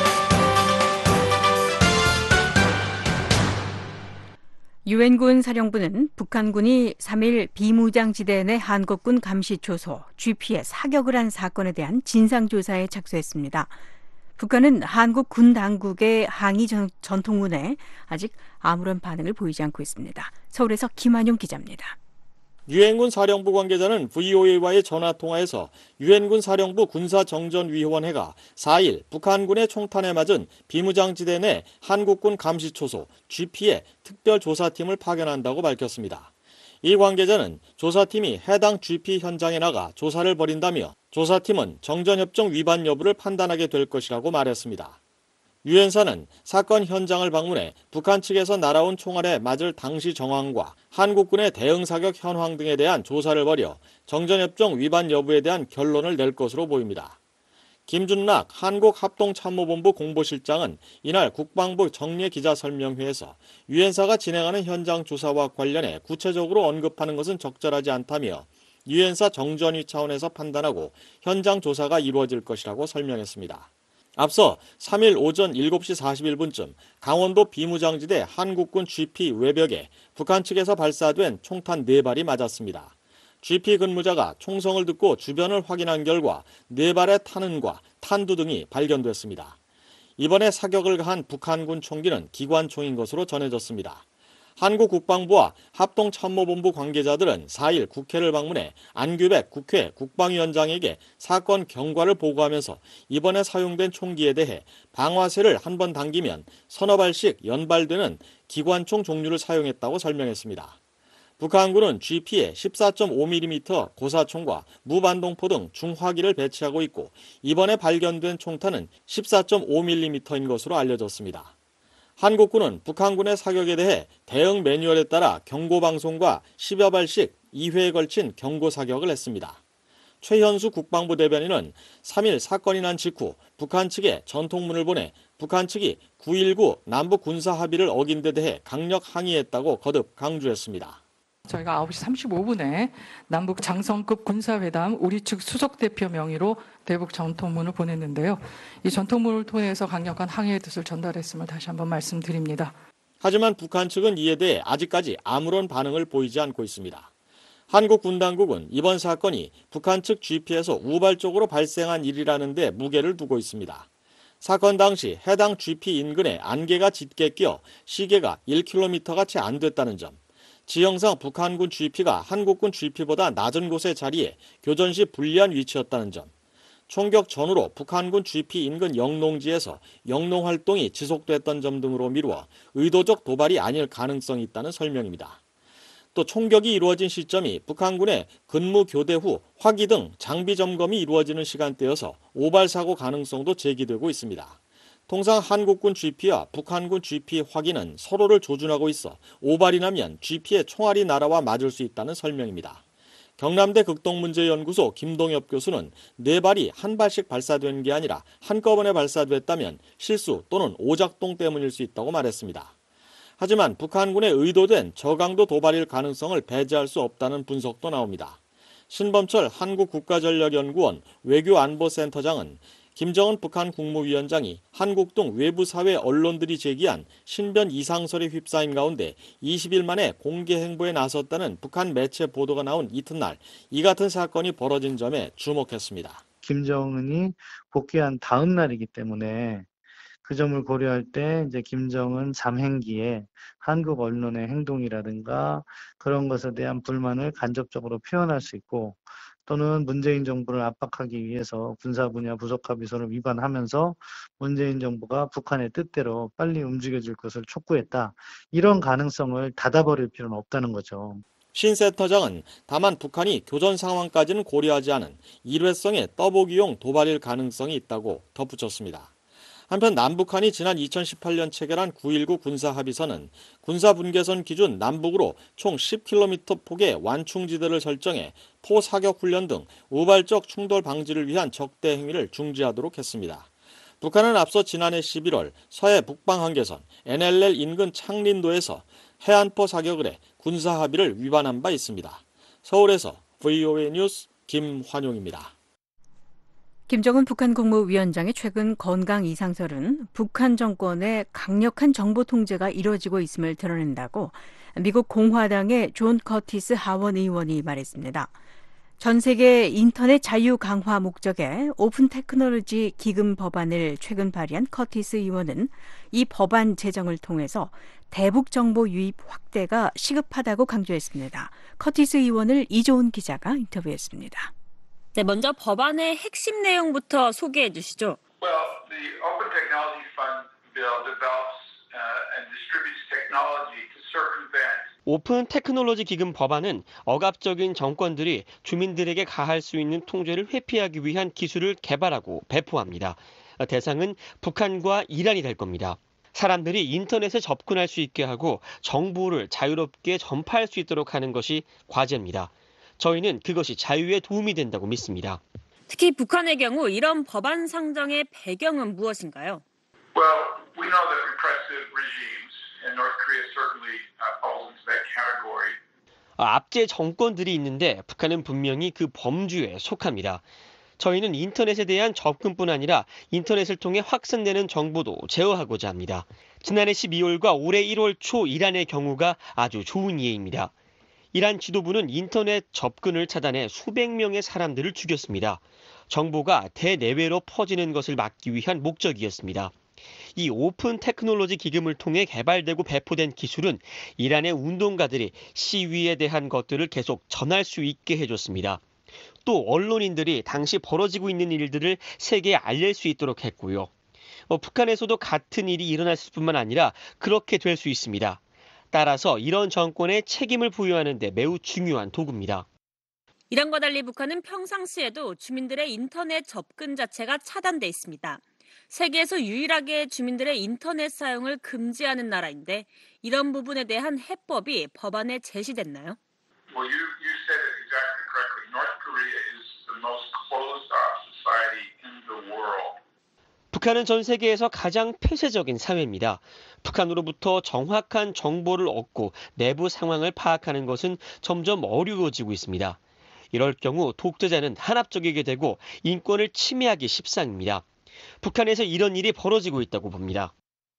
유엔군 사령부는 북한군이 삼 일 비무장지대 내 한국군 감시초소 지피에 사격을 한 사건에 대한 진상조사에 착수했습니다. 북한은 한국 군 당국의 항의 전, 전통문에 아직 아무런 반응을 보이지 않고 있습니다. 서울에서 김한용 기자입니다. 유엔군 사령부 관계자는 브이오에이와의 전화통화에서 유엔군 사령부 군사정전위원회가 사 일 북한군의 총탄에 맞은 비무장지대 내 한국군 감시초소 지피에 특별조사팀을 파견한다고 밝혔습니다. 이 관계자는 조사팀이 해당 지피 현장에 나가 조사를 벌인다며 조사팀은 정전협정 위반 여부를 판단하게 될 것이라고 말했습니다. 유엔사는 사건 현장을 방문해 북한 측에서 날아온 총알에 맞을 당시 정황과 한국군의 대응 사격 현황 등에 대한 조사를 벌여 정전협정 위반 여부에 대한 결론을 낼 것으로 보입니다. 김준락 한국합동참모본부 공보실장은 이날 국방부 정례기자설명회에서 유엔사가 진행하는 현장 조사와 관련해 구체적으로 언급하는 것은 적절하지 않다며 유엔사 정전위 차원에서 판단하고 현장 조사가 이루어질 것이라고 설명했습니다. 앞서 삼 일 오전 일곱 시 사십일 분쯤 강원도 비무장지대 한국군 지피 외벽에 북한 측에서 발사된 총탄 네 발이 맞았습니다. 지피 근무자가 총성을 듣고 주변을 확인한 결과 네 발의 탄흔과 탄두 등이 발견됐습니다. 이번에 사격을 가한 북한군 총기는 기관총인 것으로 전해졌습니다. 한국 국방부와 합동참모본부 관계자들은 사 일 국회를 방문해 안규백 국회 국방위원장에게 사건 경과를 보고하면서 이번에 사용된 총기에 대해 방아쇠를 한 번 당기면 서너 발씩 연발되는 기관총 종류를 사용했다고 설명했습니다. 북한군은 지피에 십사 점 오 밀리미터 고사총과 무반동포 등 중화기를 배치하고 있고 이번에 발견된 총탄은 십사 점 오 밀리미터인 것으로 알려졌습니다. 한국군은 북한군의 사격에 대해 대응 매뉴얼에 따라 경고방송과 십여 발씩 이 회에 걸친 경고 사격을 했습니다. 최현수 국방부 대변인은 삼 일 사건이 난 직후 북한 측에 전통문을 보내 북한 측이 구일구 남북 군사 합의를 어긴 데 대해 강력 항의했다고 거듭 강조했습니다. 저희가 아홉 시 삼십오 분에 남북 장성급 군사회담 우리 측 수석 대표 명의로 대북 전통문을 보냈는데요. 이 전통문을 통해서 강력한 항의의 뜻을 전달했음을 다시 한번 말씀드립니다. 하지만 북한 측은 이에 대해 아직까지 아무런 반응을 보이지 않고 있습니다. 한국 군 당국은 이번 사건이 북한 측 지피에서 우발적으로 발생한 일이라는 데 무게를 두고 있습니다. 사건 당시 해당 지피 인근에 안개가 짙게 끼어 시계가 일 킬로미터가 채 안 됐다는 점, 지형상 북한군 지피가 한국군 지피보다 낮은 곳의 자리에 교전 시 불리한 위치였다는 점, 총격 전후로 북한군 지피 인근 영농지에서 영농 활동이 지속됐던 점 등으로 미루어 의도적 도발이 아닐 가능성이 있다는 설명입니다. 또 총격이 이루어진 시점이 북한군의 근무 교대 후 화기 등 장비 점검이 이루어지는 시간대여서 오발 사고 가능성도 제기되고 있습니다. 통상 한국군 지피와 북한군 지피 확인은 서로를 조준하고 있어 오발이 나면 지피의 총알이 날아와 맞을 수 있다는 설명입니다. 경남대 극동문제연구소 김동엽 교수는 네 발이 한 발씩 발사된 게 아니라 한꺼번에 발사됐다면 실수 또는 오작동 때문일 수 있다고 말했습니다. 하지만 북한군의 의도된 저강도 도발일 가능성을 배제할 수 없다는 분석도 나옵니다. 신범철 한국국가전략연구원 외교안보센터장은 김정은 북한 국무위원장이 한국 등 외부 사회 언론들이 제기한 신변 이상설에 휩싸인 가운데 이십 일 만에 공개 행보에 나섰다는 북한 매체 보도가 나온 이튿날 이 같은 사건이 벌어진 점에 주목했습니다. 김정은이 복귀한 다음 날이기 때문에 그 점을 고려할 때 이제 김정은 잠행기에 한국 언론의 행동이라든가 그런 것에 대한 불만을 간접적으로 표현할 수 있고 또는 문재인 정부를 압박하기 위해서 군사 분야 부속 합의서를 위반하면서 문재인 정부가 북한의 뜻대로 빨리 움직여질 것을 촉구했다. 이런 가능성을 닫아버릴 필요는 없다는 거죠. 신 센터장은 다만 북한이 교전 상황까지는 고려하지 않은 일회성의 떠보기용 도발일 가능성이 있다고 덧붙였습니다. 한편 남북한이 지난 이천십팔 년 체결한 구일구 군사합의서는 군사분계선 기준 남북으로 총 십 킬로미터 폭의 완충지대를 설정해 포사격 훈련 등 우발적 충돌 방지를 위한 적대 행위를 중지하도록 했습니다. 북한은 앞서 지난해 십일월 서해 북방한계선 엔엘엘 인근 창린도에서 해안포 사격을 해 군사합의를 위반한 바 있습니다. 서울에서 브이오에이 뉴스 김환용입니다. 김정은 북한 국무위원장의 최근 건강 이상설은 북한 정권의 강력한 정보 통제가 이루어지고 있음을 드러낸다고 미국 공화당의 존 커티스 하원 의원이 말했습니다. 전 세계 인터넷 자유 강화 목적의 오픈 테크놀로지 기금 법안을 최근 발의한 커티스 의원은 이 법안 제정을 통해서 대북 정보 유입 확대가 시급하다고 강조했습니다. 커티스 의원을 이조은 기자가 인터뷰했습니다. 네, 먼저 법안의 핵심 내용부터 소개해 주시죠. Well, the Open Technology Fund bill develops uh, and distributes technology to circumvent 오픈 테크놀로지 기금 법안은 억압적인 정권들이 주민들에게 가할 수 있는 통제를 회피하기 위한 기술을 개발하고 배포합니다. 대상은 북한과 이란이 될 겁니다. 사람들이 인터넷에 접근할 수 있게 하고 정보를 자유롭게 전파할 수 있도록 하는 것이 과제입니다. 저희는 그것이 자유에 도움이 된다고 믿습니다. 특히 북한의 경우 이런 법안 상정의 배경은 무엇인가요? Well, we know that repressive regimes, and North Korea certainly uh, falls into that category. 압제 정권들이 있는데 북한은 분명히 그 범주에 속합니다. 저희는 인터넷에 대한 접근뿐 아니라 인터넷을 통해 확산되는 정보도 제어하고자 합니다. 지난해 십이월과 올해 일월 초 이란의 경우가 아주 좋은 예입니다. 이란 지도부는 인터넷 접근을 차단해 수백 명의 사람들을 죽였습니다. 정보가 대내외로 퍼지는 것을 막기 위한 목적이었습니다. 이 오픈 테크놀로지 기금을 통해 개발되고 배포된 기술은 이란의 운동가들이 시위에 대한 것들을 계속 전할 수 있게 해줬습니다. 또 언론인들이 당시 벌어지고 있는 일들을 세계에 알릴 수 있도록 했고요. 어, 북한에서도 같은 일이 일어났을 뿐만 아니라 그렇게 될 수 있습니다. 따라서 이런 정권에 책임을 부여하는 데 매우 중요한 도구입니다. 이란과 달리 북한은 평상시에도 주민들의 인터넷 접근 자체가 차단돼 있습니다. 세계에서 유일하게 주민들의 인터넷 사용을 금지하는 나라인데 이런 부분에 대한 해법이 법안에 제시됐나요? Well, you, you said it exactly correctly. North Korea is the most closed-off society in the world. 북한은 전 세계에서 가장 폐쇄적인 사회입니다. 북한으로부터 정확한 정보를 얻고 내부 상황을 파악하는 것은 점점 어려워지고 있습니다. 이럴 경우 독재자는 한압적이게 되고 인권을 침해하기 십상입니다. 북한에서 이런 일이 벌어지고 있다고 봅니다.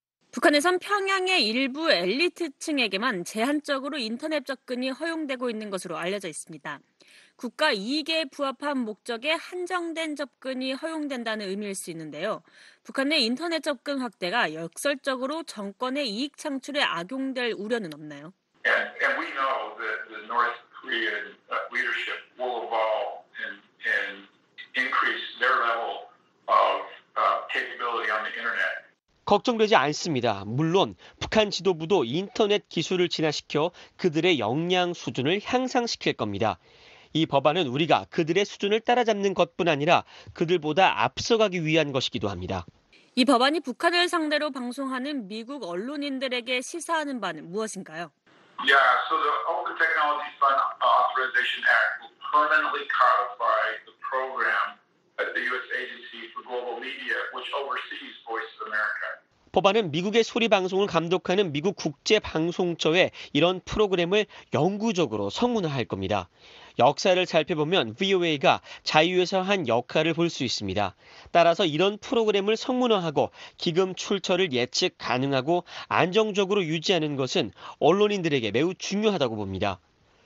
북한에선 평양의 일부 엘리트층에게만 제한적으로 인터넷 접근이 허용되고 있는 것으로 알려져 있습니다. 국가 이익에 부합한 목적에 한정된 접근이 허용된다는 의미일 수 있는데요. 북한의 인터넷 접근 확대가 역설적으로 정권의 이익 창출에 악용될 우려는 없나요? And, and we know that the North Korean leadership will evolve and, and increase their level of uh, capability on the internet. 걱정되지 않습니다. 물론 북한 지도부도 인터넷 기술을 진화시켜 그들의 역량 수준을 향상시킬 겁니다. 이 법안은 우리가 그들의 수준을 따라잡는 것뿐 아니라 그들보다 앞서가기 위한 것이기도 합니다. 이 법안이 북한을 상대로 방송하는 미국 언론인들에게 시사하는 바는 무엇인가요? Yeah, so the Open Technology Fund Authorization Act will permanently codify the program at the U S Agency for Global Media, which oversees Voice of America. 법안은 미국의 소리 방송을 감독하는 미국 국제방송처에 이런 프로그램을 영구적으로 성문화할 겁니다. 역사를 살펴보면 브이오에이가 자유에서 한 역할을 볼 수 있습니다. 따라서 이런 프로그램을 성문화하고 기금 출처를 예측 가능하고 안정적으로 유지하는 것은 언론인들에게 매우 중요하다고 봅니다.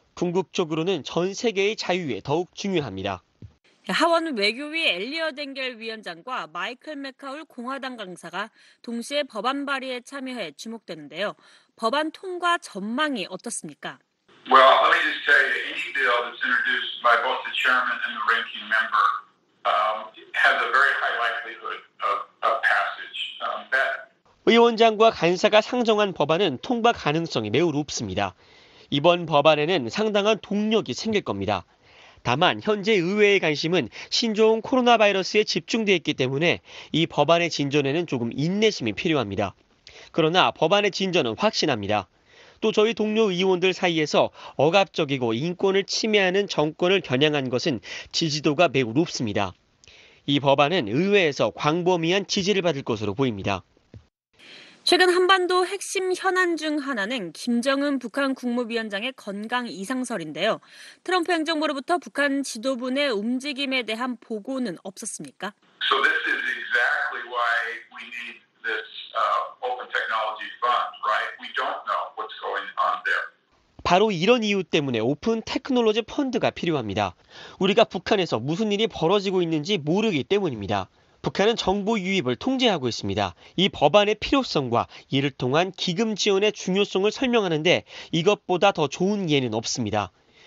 궁극적으로는 전 세계의 자유에 더욱 중요합니다. 하원 외교위 엘리엇 앵겔 위원장과 마이클 맥카울 공화당 강사가 동시에 법안 발의에 참여해 주목되는데요. 법안 통과 전망이 어떻습니까? Well, let me just tell you, any bill that's introduced by both the chairman and the ranking member um, has a very high likelihood of, of passage. Um, that... 의원장과 간사가 상정한 법안은 통과 가능성이 매우 높습니다. 이번 법안에는 상당한 동력이 생길 겁니다. 다만 현재 의회의 관심은 신종 코로나 바이러스에 집중되어 있기 때문에 이 법안의 진전에는 조금 인내심이 필요합니다. 그러나 법안의 진전은 확신합니다. 또 저희 동료 의원들 사이에서 억압적이고 인권을 침해하는 정권을 겨냥한 것은 지지도가 매우 높습니다. 이 법안은 의회에서 광범위한 지지를 받을 것으로 보입니다. 최근 한반도 핵심 현안 중 하나는 김정은 북한 국무위원장의 건강 이상설인데요. 트럼프 행정부로부터 북한 지도부 내 움직임에 대한 보고는 없었습니까? So this is exactly why we need this uh, Open Technology Fund, right? We don't know what's going on there. 바로 이런 이유 때문에 오픈 테크놀로지 펀드가 필요합니다. 우리가 북한에서 무슨 일이 벌어지고 있는지 모르기 때문입니다. 북한은 정보 유입을 통제하고 있습니다. 이 법안의 필요성과 이를 통한 기금 지원의 중요성을 설명하는데 이것보다 더 좋은 예는 없습니다.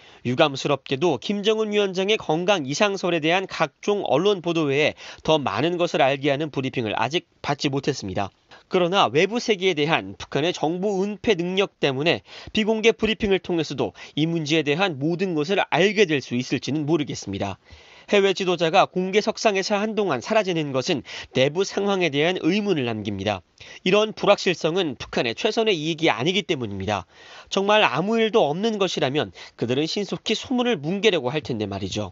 유감스럽게도 김정은 위원장의 건강 이상설에 대한 각종 언론 보도 외에 더 많은 것을 알게 하는 브리핑을 아직 받지 못했습니다. 그러나 외부 세계에 대한 북한의 정보 은폐 능력 때문에 비공개 브리핑을 통해서도 이 문제에 대한 모든 것을 알게 될 수 있을지는 모르겠습니다. 해외 지도자가 공개 석상에서 한동안 사라지는 것은 내부 상황에 대한 의문을 남깁니다. 이런 불확실성은 북한의 최선의 이익이 아니기 때문입니다. 정말 아무 일도 없는 것이라면 그들은 신속히 소문을 뭉개려고 할 텐데 말이죠.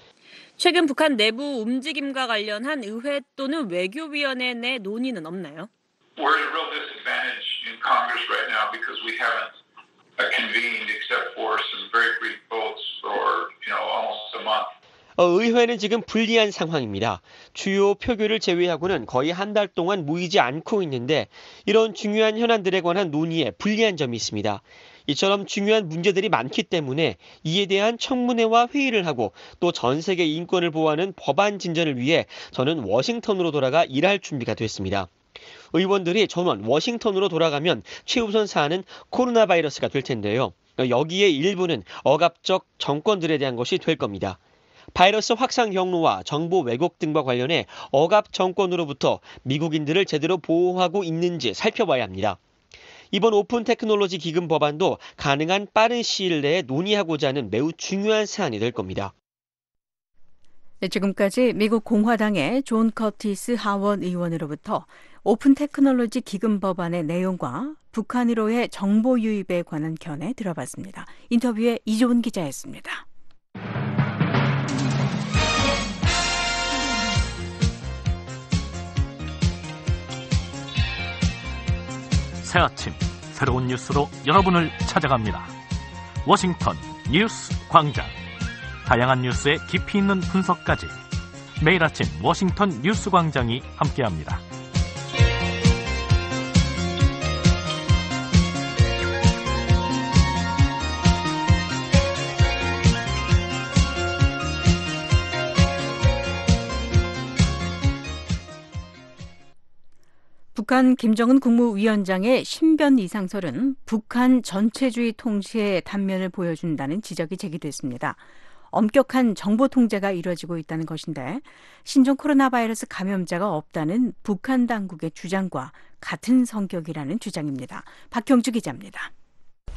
최근 북한 내부 움직임과 관련한 의회 또는 외교위원회 내 논의는 없나요? We're at a real disadvantage in Congress right now because we haven't convened except for some very brief votes for, you know, almost a month. 의회는 지금 불리한 상황입니다. 주요 표결을 제외하고는 거의 한 달 동안 모이지 않고 있는데 이런 중요한 현안들에 관한 논의에 불리한 점이 있습니다. 이처럼 중요한 문제들이 많기 때문에 이에 대한 청문회와 회의를 하고 또 전 세계 인권을 보호하는 법안 진전을 위해 저는 워싱턴으로 돌아가 일할 준비가 됐습니다. 의원들이 전원 워싱턴으로 돌아가면 최우선 사안은 코로나 바이러스가 될 텐데요. 여기에 일부는 억압적 정권들에 대한 것이 될 겁니다. 바이러스 확산 경로와 정보 왜곡 등과 관련해 억압 정권으로부터 미국인들을 제대로 보호하고 있는지 살펴봐야 합니다. 이번 오픈 테크놀로지 기금 법안도 가능한 빠른 시일 내에 논의하고자 하는 매우 중요한 사안이 될 겁니다. 네, 지금까지 미국 공화당의 존 커티스 하원 의원으로부터 오픈 테크놀로지 기금 법안의 내용과 북한으로의 정보 유입에 관한 견해 들어봤습니다. 인터뷰에 이조은 기자였습니다. 새 아침 새로운 뉴스로 여러분을 찾아갑니다. 워싱턴 뉴스 광장. 다양한 뉴스의 깊이 있는 분석까지 매일 아침 워싱턴 뉴스 광장이 함께합니다. 북한 김정은 국무위원장의 신변 이상설은 북한 전체주의 통치의 단면을 보여준다는 지적이 제기됐습니다. 엄격한 정보 통제가 이루어지고 있다는 것인데 신종 코로나 바이러스 감염자가 없다는 북한 당국의 주장과 같은 성격이라는 주장입니다. 박경주 기자입니다.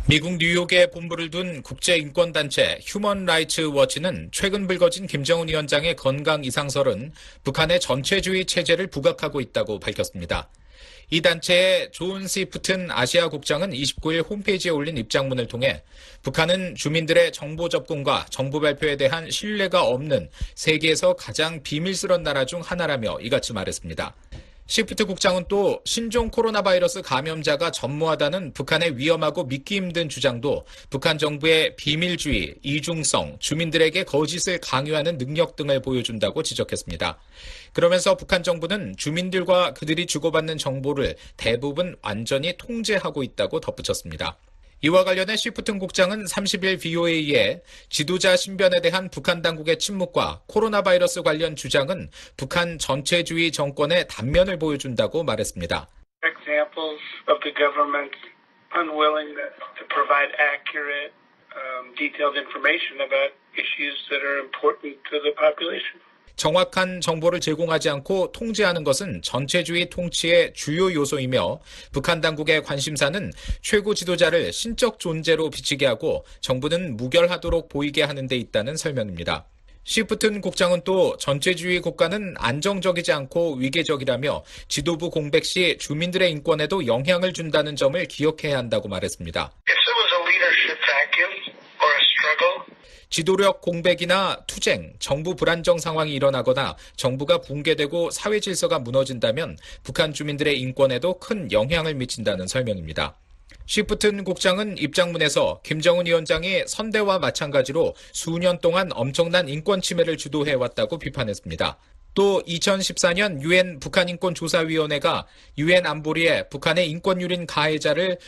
미국 뉴욕에 본부를 둔 국제인권단체 휴먼 라이츠 워치는 최근 불거진 김정은 위원장의 건강 이상설은 북한의 전체주의 체제를 부각하고 있다고 밝혔습니다. 이 단체의 존 시프튼 아시아 국장은 이십구일 홈페이지에 올린 입장문을 통해 북한은 주민들의 정보 접근과 정보 발표에 대한 신뢰가 없는 세계에서 가장 비밀스런 나라 중 하나라며 이같이 말했습니다. 시프트 국장은 또 신종 코로나 바이러스 감염자가 전무하다는 북한의 위험하고 믿기 힘든 주장도 북한 정부의 비밀주의, 이중성, 주민들에게 거짓을 강요하는 능력 등을 보여준다고 지적했습니다. 그러면서 북한 정부는 주민들과 그들이 주고받는 정보를 대부분 완전히 통제하고 있다고 덧붙였습니다. 이와 관련해 시프튼 국장은 삼십일 브이오에이에 지도자 신변에 대한 북한 당국의 침묵과 코로나 바이러스 관련 주장은 북한 전체주의 정권의 단면을 보여준다고 말했습니다. Examples of the government's unwillingness to provide accurate, um, detailed information about issues that are important to the population. 정확한 정보를 제공하지 않고 통제하는 것은 전체주의 통치의 주요 요소이며 북한 당국의 관심사는 최고 지도자를 신적 존재로 비치게 하고 정부는 무결하도록 보이게 하는 데 있다는 설명입니다. 시프튼 국장은 또 전체주의 국가는 안정적이지 않고 위계적이라며 지도부 공백 시 주민들의 인권에도 영향을 준다는 점을 기억해야 한다고 말했습니다. If there was a leadership vacuum or a struggle, 지도력 공백이나 투쟁, 정부 불안정 상황이 일어나거나 정부가 붕괴되고 사회 질서가 무너진다면 북한 주민들의 인권에도 큰 영향을 미친다는 설명입니다. 시프튼 국장은 입장문에서 김정은 위원장이 선대와 마찬가지로 수년 동안 엄청난 인권 침해를 주도해왔다고 비판했습니다. 또 이천십사년 유엔 북한인권조사위원회가 유엔 안보리에 북한의 인권유린 가해자를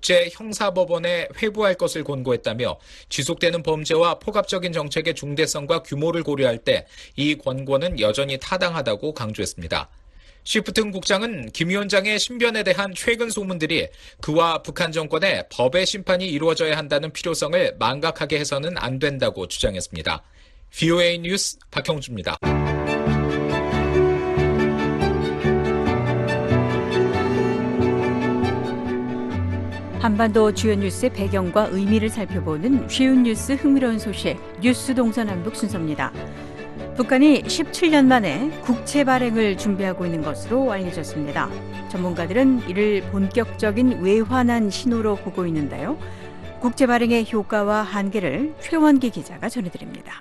국제형사법원에 회부할 것을 권고했다며 지속되는 범죄와 포괄적인 정책의 중대성과 규모를 고려할 때 이 권고는 여전히 타당하다고 강조했습니다. 시프튼 국장은 김 위원장의 신변에 대한 최근 소문들이 그와 북한 정권의 법의 심판이 이루어져야 한다는 필요성을 망각하게 해서는 안 된다고 주장했습니다. 브이오에이 뉴스 박형주입니다. 한반도 주요 뉴스의 배경과 의미를 살펴보는 쉬운 뉴스 흥미로운 소식 뉴스 동서남북 순서입니다. 북한이 십칠 년 만에 국채 발행을 준비하고 있는 것으로 알려졌습니다. 전문가들은 이를 본격적인 외환환 신호로 보고 있는데요. 국채 발행의 효과와 한계를 최원기 기자가 전해드립니다.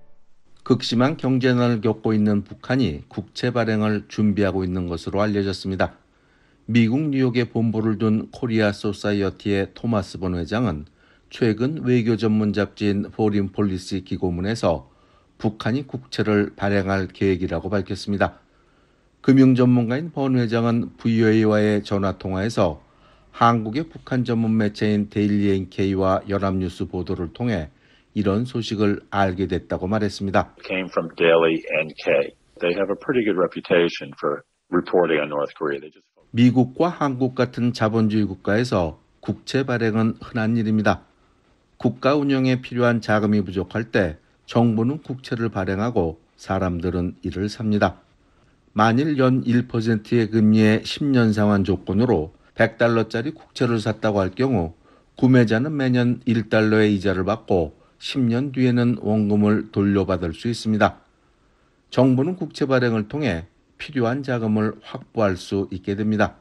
극심한 경제난을 겪고 있는 북한이 국채 발행을 준비하고 있는 것으로 알려졌습니다. 미국 뉴욕에 본부를 둔 코리아 소사이어티의 토마스 본 회장은 최근 외교 전문 잡지인 포린 폴리시 기고문에서 북한이 국채를 발행할 계획이라고 밝혔습니다. 금융 전문가인 본 회장은 브이오에이와의 전화통화에서 한국의 북한 전문 매체인 데일리 엔케이와 연합뉴스 보도를 통해 이런 소식을 알게 됐다고 말했습니다. Came from Daily 엔케이. They have a pretty good reputation for reporting on North Korea. They just... 미국과 한국 같은 자본주의 국가에서 국채 발행은 흔한 일입니다. 국가 운영에 필요한 자금이 부족할 때 정부는 국채를 발행하고 사람들은 이를 삽니다. 만일 연 일 퍼센트의 금리의 십 년 상환 조건으로 백 달러짜리 국채를 샀다고 할 경우 구매자는 매년 일 달러의 이자를 받고 십 년 뒤에는 원금을 돌려받을 수 있습니다. 정부는 국채 발행을 통해 필요한 자금을 확보할 수 있게 됩니다.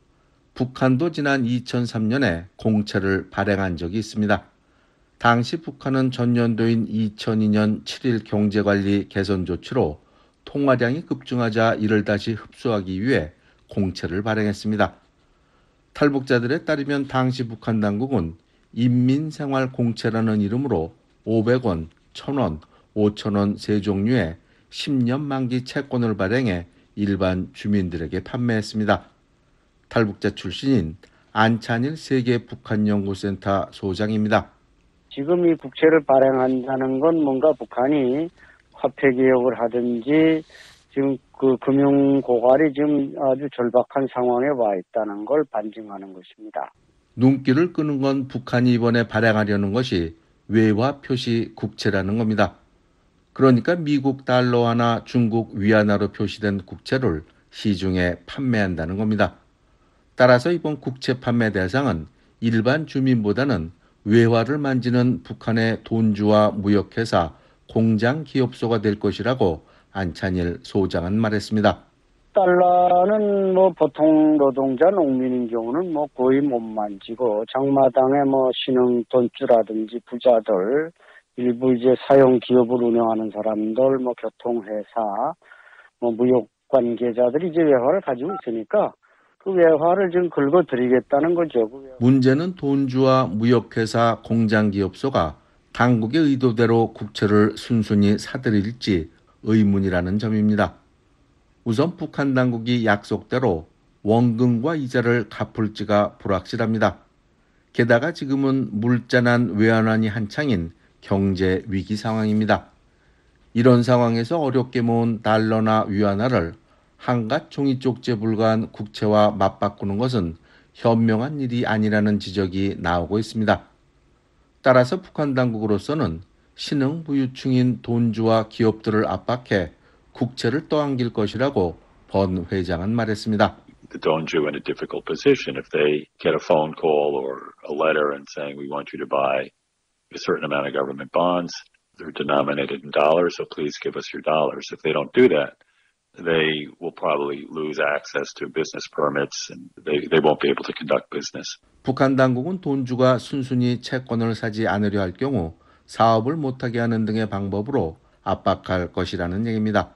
북한도 지난 이천삼년에 공채를 발행한 적이 있습니다. 당시 북한은 전년도인 이천이년 칠일 경제관리 개선 조치로 통화량이 급증하자 이를 다시 흡수하기 위해 공채를 발행했습니다. 탈북자들에 따르면 당시 북한 당국은 인민생활공채라는 이름으로 오백 원, 천 원, 오천 원 세 종류의 십 년 만기 채권을 발행해 일반 주민들에게 판매했습니다. 탈북자 출신인 안찬일 세계 북한연구센터 소장입니다. 지금 이 국채를 발행한다는 건 뭔가 북한이 화폐 개혁을 하든지 지금 그 금융 고갈이 지금 아주 절박한 상황에 와 있다는 걸 반증하는 것입니다. 눈길을 끄는 건 북한이 이번에 발행하려는 것이 외화 표시 국채라는 겁니다. 그러니까 미국 달러화나 중국 위안화로 표시된 국채를 시중에 판매한다는 겁니다. 따라서 이번 국채 판매 대상은 일반 주민보다는 외화를 만지는 북한의 돈주와 무역회사, 공장 기업소가 될 것이라고 안찬일 소장은 말했습니다. 달러는 뭐 보통 노동자 농민인 경우는 뭐 거의 못 만지고 장마당에 뭐 신흥 돈주라든지 부자들, 일부 이제 사용 기업을 운영하는 사람들, 뭐 교통회사, 뭐 무역 관계자들이 이제 외화를 가지고 있으니까 그 외화를 지금 긁어드리겠다는 거죠. 문제는 돈주와 무역회사, 공장기업소가 당국의 의도대로 국채를 순순히 사들일지 의문이라는 점입니다. 우선 북한 당국이 약속대로 원금과 이자를 갚을지가 불확실합니다. 게다가 지금은 물잔한 외환환이 한창인 경제 위기 상황입니다. 이런 상황에서 어렵게 모은 달러나 위안화를 한갓 종이 쪽지에 불과한 국채와 맞바꾸는 것은 현명한 일이 아니라는 지적이 나오고 있습니다. 따라서 북한 당국으로서는 신흥 부유층인 돈주와 기업들을 압박해 국채를 떠안길 것이라고 번 회장은 말했습니다. The Donju in a difficult position if they get a phone call or a letter and saying we want you to buy a certain amount of government bonds. They're denominated in dollars, so please give us your dollars. If they don't do that, they will probably lose access to business permits and they, they won't be able to conduct business. 북한 당국은 돈주가 순순히 채권을 사지 않으려 할 경우 사업을 못하게 하는 등의 방법으로 압박할 것이라는 얘기입니다.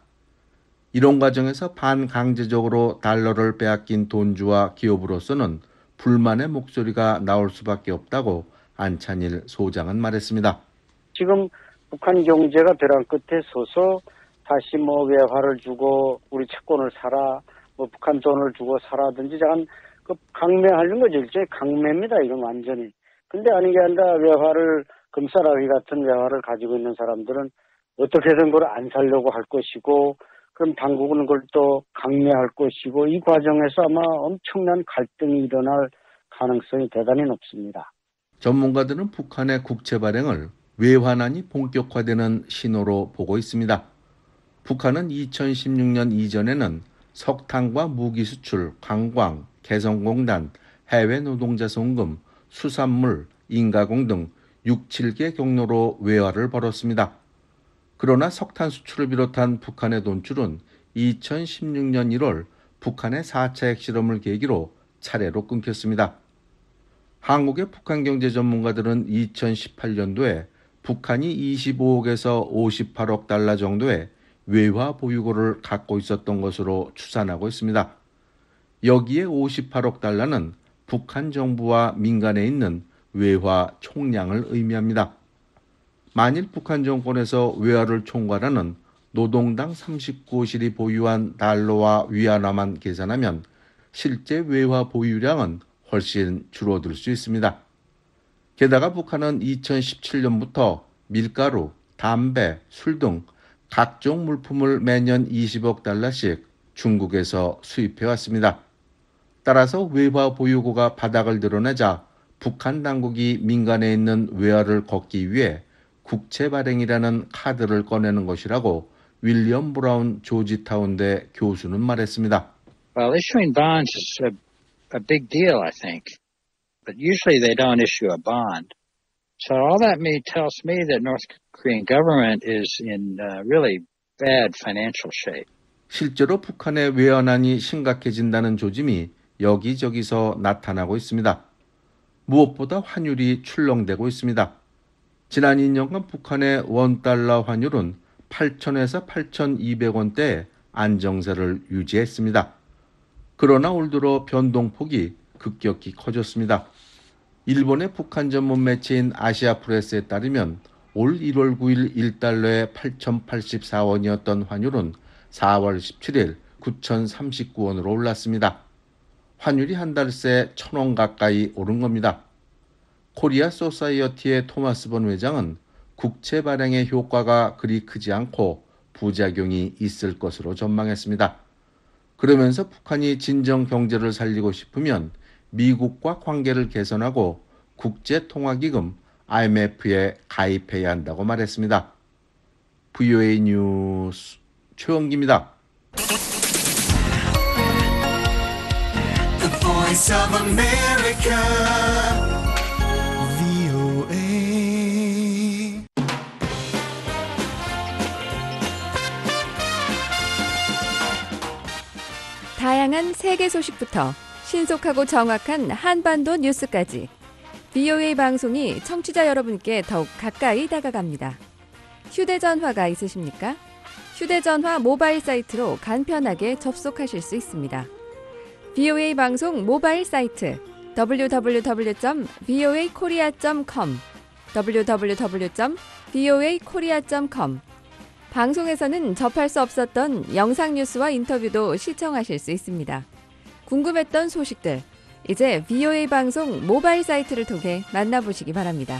이런 과정에서 반강제적으로 달러를 빼앗긴 돈주와 기업으로서는 불만의 목소리가 나올 수밖에 없다고 안찬일 소장은 말했습니다. 지금 북한 경제가 벼랑 끝에 서서 다시 뭐 외화를 주고 우리 채권을 사라, 뭐 북한 돈을 주고 사라든지 약간 그 강매하는 거죠. 일종의 강매입니다. 이건 완전히. 근데 아닌 게 아니라 외화를 금싸라기 같은 외화를 가지고 있는 사람들은 어떻게든 그걸 안 살려고 할 것이고 그럼 당국은 그걸 또 강매할 것이고 이 과정에서 아마 엄청난 갈등이 일어날 가능성이 대단히 높습니다. 전문가들은 북한의 국채 발행을 외환환이 본격화되는 신호로 보고 있습니다. 북한은 이천십육 년 이전에는 석탄과 무기 수출, 관광, 개성공단, 해외 노동자 송금, 수산물, 인가공 등 육, 칠 개 경로로 외화를 벌었습니다. 그러나 석탄 수출을 비롯한 북한의 돈줄은 이천십육 년 일월 북한의 사 차 핵실험을 계기로 차례로 끊겼습니다. 한국의 북한 경제 전문가들은 이천십팔 년도에 북한이 이십오억에서 오십팔억 달러 정도의 외화 보유고를 갖고 있었던 것으로 추산하고 있습니다. 여기에 오십팔억 달러는 북한 정부와 민간에 있는 외화 총량을 의미합니다. 만일 북한 정권에서 외화를 총괄하는 노동당 삼십구 실이 보유한 달러와 위안화만 계산하면 실제 외화 보유량은 훨씬 줄어들 수 있습니다. 게다가 북한은 이천십칠 년부터 밀가루, 담배, 술 등 각종 물품을 매년 이십억 달러씩 중국에서 수입해왔습니다. 따라서 외화 보유고가 바닥을 드러내자 북한 당국이 민간에 있는 외화를 걷기 위해 국채 발행이라는 카드를 꺼내는 것이라고 윌리엄 브라운 조지타운대 교수는 말했습니다. Well, issuing bonds is a, a big deal, I think. But usually they don't issue a bond. So all that may tells me that North Korean government is in uh, really bad financial shape. 실제로 북한의 외환환이 심각해진다는 조짐이 여기저기서 나타나고 있습니다. 무엇보다 환율이 출렁대고 있습니다. 지난 이 년간 북한의 원달러 환율은 팔천에서 팔천이백 원대의 안정세를 유지했습니다. 그러나 올 들어 변동폭이 급격히 커졌습니다. 일본의 북한 전문 매체인 아시아프레스에 따르면 올 일월 구일 일 달러에 팔천팔십사 원이었던 환율은 사월 십칠일 구천삼십구 원으로 올랐습니다. 환율이 한 달 새 천 원 가까이 오른 겁니다. 코리아 소사이어티의 토마스 본 회장은 국채 발행의 효과가 그리 크지 않고 부작용이 있을 것으로 전망했습니다. 그러면서 북한이 진정 경제를 살리고 싶으면 미국과 관계를 개선하고 국제통화기금 아이엠에프에 가입해야 한다고 말했습니다. 브이오에이 뉴스 최원기입니다. The Voice of America, 브이오에이 다양한 세계 소식부터 신속하고 정확한 한반도 뉴스까지 브이오에이 방송이 청취자 여러분께 더욱 가까이 다가갑니다. 휴대전화가 있으십니까? 휴대전화 모바일 사이트로 간편하게 접속하실 수 있습니다. 브이오에이 방송 모바일 사이트 더블유 더블유 더블유 점 브이오에이 코리아 점 컴 더블유 더블유 더블유 점 브이오에이 코리아 점 컴 방송에서는 접할 수 없었던 영상 뉴스와 인터뷰도 시청하실 수 있습니다. 궁금했던 소식들, 이제 브이오에이 방송 모바일 사이트를 통해 만나보시기 바랍니다.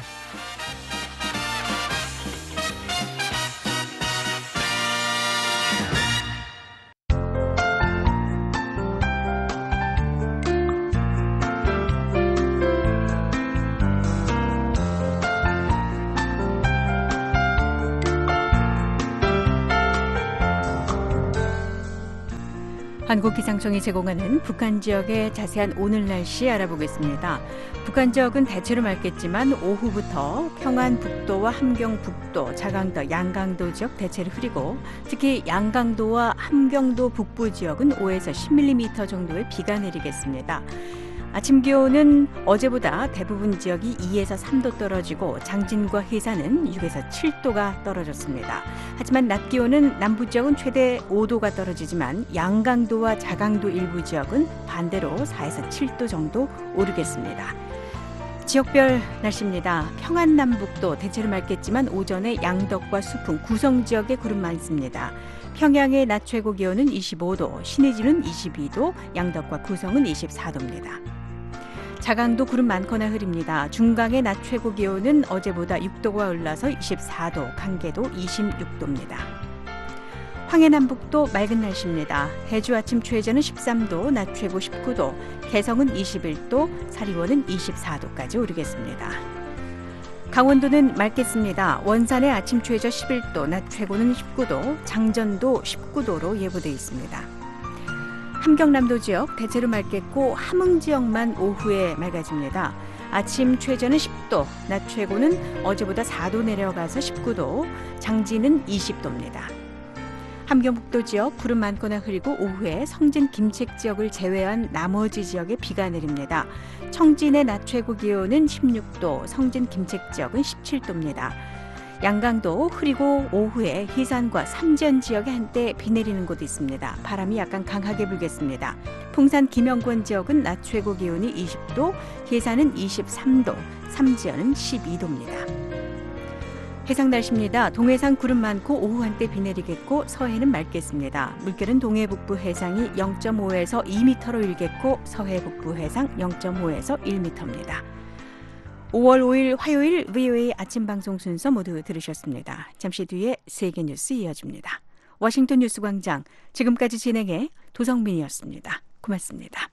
한국기상청이 제공하는 북한 지역의 자세한 오늘 날씨 알아보겠습니다. 북한 지역은 대체로 맑겠지만 오후부터 평안북도와 함경북도, 자강도, 양강도 지역 대체로 흐리고 특히 양강도와 함경도 북부 지역은 오에서 십 밀리미터 정도의 비가 내리겠습니다. 아침 기온은 어제보다 대부분 지역이 이에서 삼 도 떨어지고 장진과 해산은 육에서 칠 도가 떨어졌습니다. 하지만 낮 기온은 남부 지역은 최대 오 도가 떨어지지만 양강도와 자강도 일부 지역은 반대로 사에서 칠 도 정도 오르겠습니다. 지역별 날씨입니다. 평안남북도 대체로 맑겠지만 오전에 양덕과 수풍, 구성 지역에 구름 많습니다. 평양의 낮 최고 기온은 이십오 도, 신의주는 이십이 도, 양덕과 구성은 이십사 도입니다. 자강도 구름 많거나 흐립니다. 중강의 낮 최고 기온은 어제보다 육 도가 올라서 이십사 도, 강계도 이십육 도입니다. 황해남북도 맑은 날씨입니다. 해주 아침 최저는 십삼 도, 낮 최고 십구 도, 개성은 이십일 도, 사리원은 이십사 도까지 오르겠습니다. 강원도는 맑겠습니다. 원산의 아침 최저 십일 도, 낮 최고는 십구 도, 장전도 십구 도로 예보돼 있습니다. 함경남도 지역 대체로 맑겠고 함흥 지역만 오후에 맑아집니다. 아침 최저는 십 도, 낮 최고는 어제보다 사 도 내려가서 십구 도, 장진은 이십 도입니다. 함경북도 지역 구름 많거나 흐리고 오후에 성진 김책 지역을 제외한 나머지 지역에 비가 내립니다. 청진의 낮 최고 기온은 십육 도, 성진 김책 지역은 십칠 도입니다. 양강도 흐리고 오후에 해산과 삼전 지역에 한때 비 내리는 곳도 있습니다. 바람이 약간 강하게 불겠습니다. 풍산 김영권 지역은 낮 최고 기온이 이십 도, 해산은 이십삼 도, 삼지연은 십이 도입니다. 해상 날씨입니다. 동해상 구름 많고 오후 한때 비 내리겠고 서해는 맑겠습니다. 물결은 동해 북부 해상이 영 점 오에서 이 미터로 일겠고 서해 북부 해상 영 점 오에서 일 미터입니다. 오월 오일 화요일 브이오에이 아침 방송 순서 모두 들으셨습니다. 잠시 뒤에 세계 뉴스 이어집니다. 워싱턴 뉴스 광장, 지금까지 진행해 도성민이었습니다. 고맙습니다.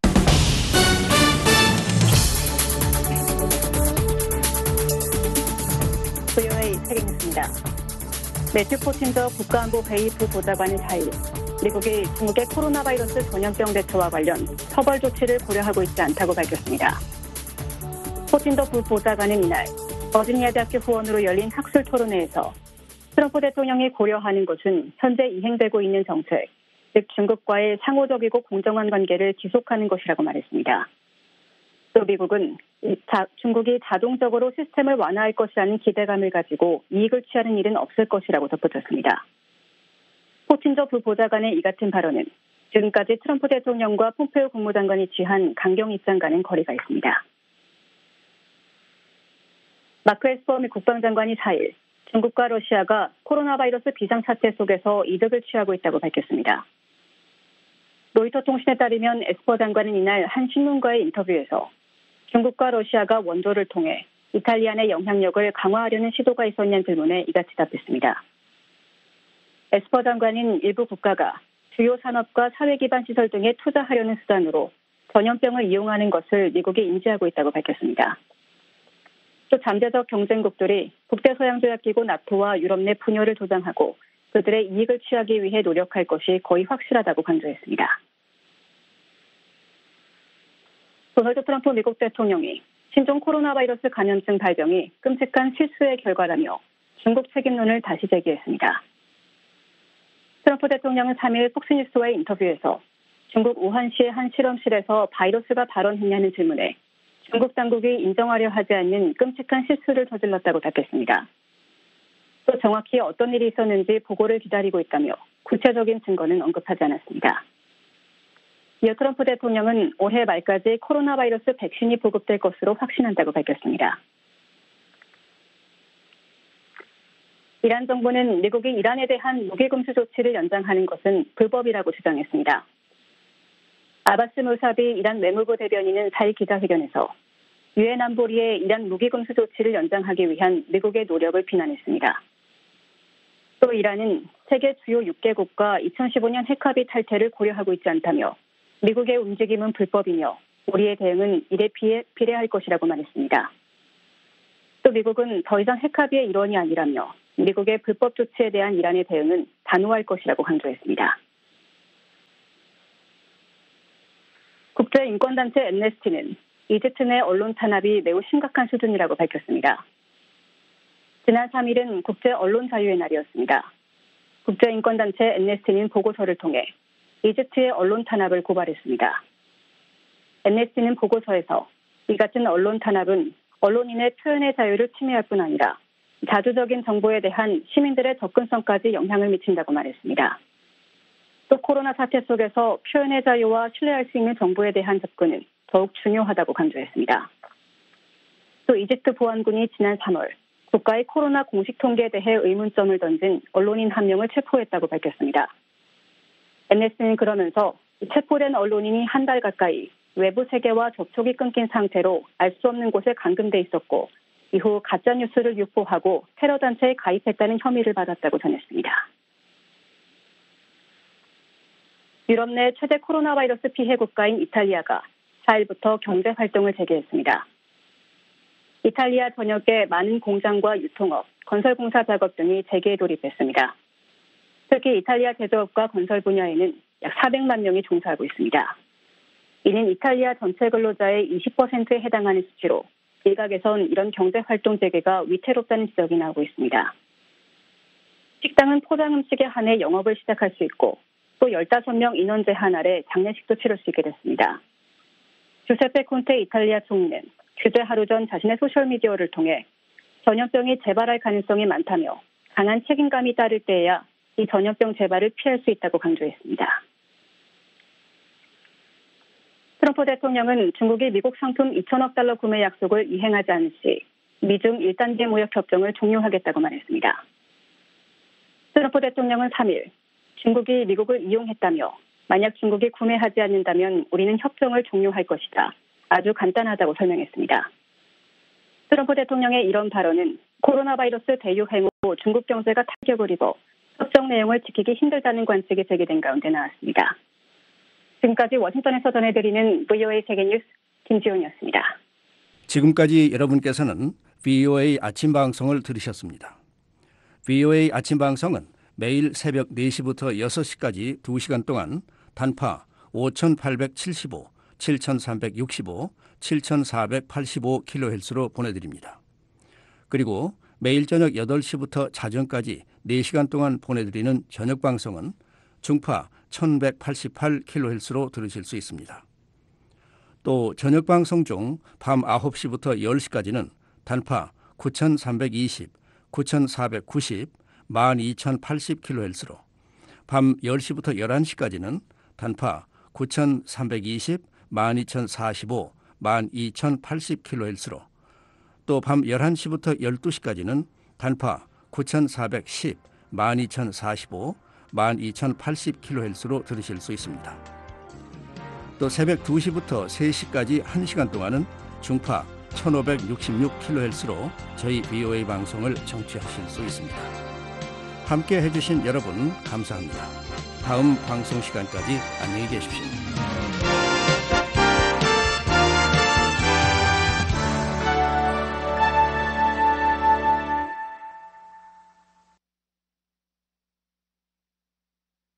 브이오에이 세계 뉴스입니다. 매튜 포틴저 국가안보 회의 부보좌관이 사일 미국이 중국의 코로나 바이러스 전염병 대처와 관련 처벌 조치를 고려하고 있지 않다고 밝혔습니다. 포틴더 부보좌관은 이날 버지니아 대학교 후원으로 열린 학술 토론회에서 트럼프 대통령이 고려하는 것은 현재 이행되고 있는 정책, 즉 중국과의 상호적이고 공정한 관계를 지속하는 것이라고 말했습니다. 또 미국은 자, 중국이 자동적으로 시스템을 완화할 것이라는 기대감을 가지고 이익을 취하는 일은 없을 것이라고 덧붙였습니다. 포틴저 부보좌관의 이 같은 발언은 지금까지 트럼프 대통령과 폼페오 국무장관이 취한 강경 입장과는 거리가 있습니다. 마크 에스퍼 미 국방장관이 사일 중국과 러시아가 코로나 바이러스 비상사태 속에서 이득을 취하고 있다고 밝혔습니다. 로이터 통신에 따르면 에스퍼 장관은 이날 한 신문과의 인터뷰에서 중국과 러시아가 원조를 통해 이탈리아 내 영향력을 강화하려는 시도가 있었냐는 질문에 이같이 답했습니다. 에스퍼 장관은 일부 국가가 주요 산업과 사회 기반 시설 등에 투자하려는 수단으로 전염병을 이용하는 것을 미국이 인지하고 있다고 밝혔습니다. 또 잠재적 경쟁국들이 북대서양조약기구 나토와 유럽 내 분열을 조장하고 그들의 이익을 취하기 위해 노력할 것이 거의 확실하다고 강조했습니다. 도널드 트럼프 미국 대통령이 신종 코로나 바이러스 감염증 발병이 끔찍한 실수의 결과라며 중국 책임론을 다시 제기했습니다. 트럼프 대통령은 삼 일 폭스뉴스와의 인터뷰에서 중국 우한시의 한 실험실에서 바이러스가 발원했냐는 질문에 중국 당국이 인정하려 하지 않는 끔찍한 실수를 저질렀다고 답했습니다. 또 정확히 어떤 일이 있었는지 보고를 기다리고 있다며 구체적인 증거는 언급하지 않았습니다. 이어 트럼프 대통령은 올해 말까지 코로나 바이러스 백신이 보급될 것으로 확신한다고 밝혔습니다. 이란 정부는 미국이 이란에 대한 무기 금수 조치를 연장하는 것은 불법이라고 주장했습니다. 아바스 무사비 이란 외무부 대변인은 사일 기자회견에서 유엔 안보리의 이란 무기 금수 조치를 연장하기 위한 미국의 노력을 비난했습니다. 또 이란은 세계 주요 육 개국과 이천십오 년 핵합의 탈퇴를 고려하고 있지 않다며 미국의 움직임은 불법이며 우리의 대응은 이에 비례, 비례할 것이라고 말했습니다. 또 미국은 더 이상 핵합의의 일원이 아니라며 미국의 불법 조치에 대한 이란의 대응은 단호할 것이라고 강조했습니다. 국제인권단체 엠네스티는 이집트 내 언론 탄압이 매우 심각한 수준이라고 밝혔습니다. 지난 삼 일은 국제 언론 자유의 날이었습니다. 국제인권단체 엠네스티는 보고서를 통해 이집트의 언론 탄압을 고발했습니다. 엠네스티는 보고서에서 이 같은 언론 탄압은 언론인의 표현의 자유를 침해할 뿐 아니라 자주적인 정보에 대한 시민들의 접근성까지 영향을 미친다고 말했습니다. 또 코로나 사태 속에서 표현의 자유와 신뢰할 수 있는 정보에 대한 접근은 더욱 중요하다고 강조했습니다. 또 이집트 보안군이 지난 삼월 국가의 코로나 공식 통계에 대해 의문점을 던진 언론인 한 명을 체포했다고 밝혔습니다. 엠네스티는 그러면서 체포된 언론인이 한 달 가까이 외부 세계와 접촉이 끊긴 상태로 알 수 없는 곳에 감금돼 있었고 이후 가짜뉴스를 유포하고 테러 단체에 가입했다는 혐의를 받았다고 전했습니다. 유럽 내 최대 코로나 바이러스 피해 국가인 이탈리아가 사 일부터 경제 활동을 재개했습니다. 이탈리아 전역의 많은 공장과 유통업, 건설공사 작업 등이 재개에 돌입했습니다. 특히 이탈리아 제조업과 건설 분야에는 약 사백만 명이 종사하고 있습니다. 이는 이탈리아 전체 근로자의 이십 퍼센트에 해당하는 수치로 일각에선 이런 경제활동 재개가 위태롭다는 지적이 나오고 있습니다. 식당은 포장 음식에 한해 영업을 시작할 수 있고 또 십오 명 인원 제한 아래 장례식도 치를 수 있게 됐습니다. 주세페 콘테 이탈리아 총리는 규제 하루 전 자신의 소셜미디어를 통해 전염병이 재발할 가능성이 많다며 강한 책임감이 따를 때에야 이 전염병 재발을 피할 수 있다고 강조했습니다. 트럼프 대통령은 중국이 미국 상품 이천억 달러 구매 약속을 이행하지 않은 시 미중 일 단계 무역 협정을 종료하겠다고 말했습니다. 트럼프 대통령은 삼 일 중국이 미국을 이용했다며 만약 중국이 구매하지 않는다면 우리는 협정을 종료할 것이다. 아주 간단하다고 설명했습니다. 트럼프 대통령의 이런 발언은 코로나 바이러스 대유행 후 중국 경제가 타격을 입어 협정 내용을 지키기 힘들다는 관측이 제기된 가운데 나왔습니다. 지금까지 워싱턴에서 전해드리는 브이오에이 세계뉴스 김지훈이었습니다. 지금까지 여러분께서는 브이오에이 아침 방송을 들으셨습니다. 브이오에이 아침 방송은 매일 새벽 네 시부터 여섯 시까지 두 시간 동안 단파 오천팔백칠십오, 칠천삼백육십오, 칠천사백팔십오 킬로헤르츠로 보내드립니다. 그리고 매일 저녁 여덟 시부터 자정까지 네 시간 동안 보내드리는 저녁 방송은 중파 천백팔십팔 킬로헤르츠로 들으실 수 있습니다. 또 저녁 방송 중 밤 아홉 시부터 열 시까지는 단파 구천삼백이십, 구천사백구십, 만 이천팔십 킬로헤르츠로, 밤 열 시부터 열한 시까지는 단파 구천삼백이십, 만 이천사십오, 만 이천팔십 킬로헤르츠로, 또 밤 열한 시부터 열두 시까지는 단파 구천사백십, 만 이천사십오, 만 이천팔십 킬로헤르츠로 들으실 수 있습니다. 또 새벽 두 시부터 세 시까지 한 시간 동안은 중파 천오백육십육 킬로헤르츠로 저희 브이오에이 방송을 청취하실 수 있습니다. 함께 해주신 여러분 감사합니다. 다음 방송 시간까지 안녕히 계십시오.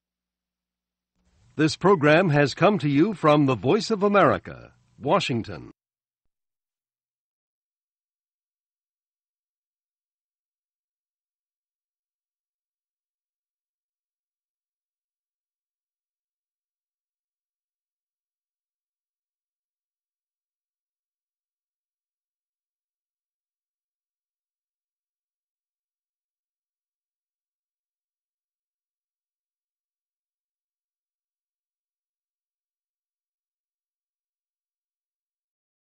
This program has come to you from the Voice of America, Washington.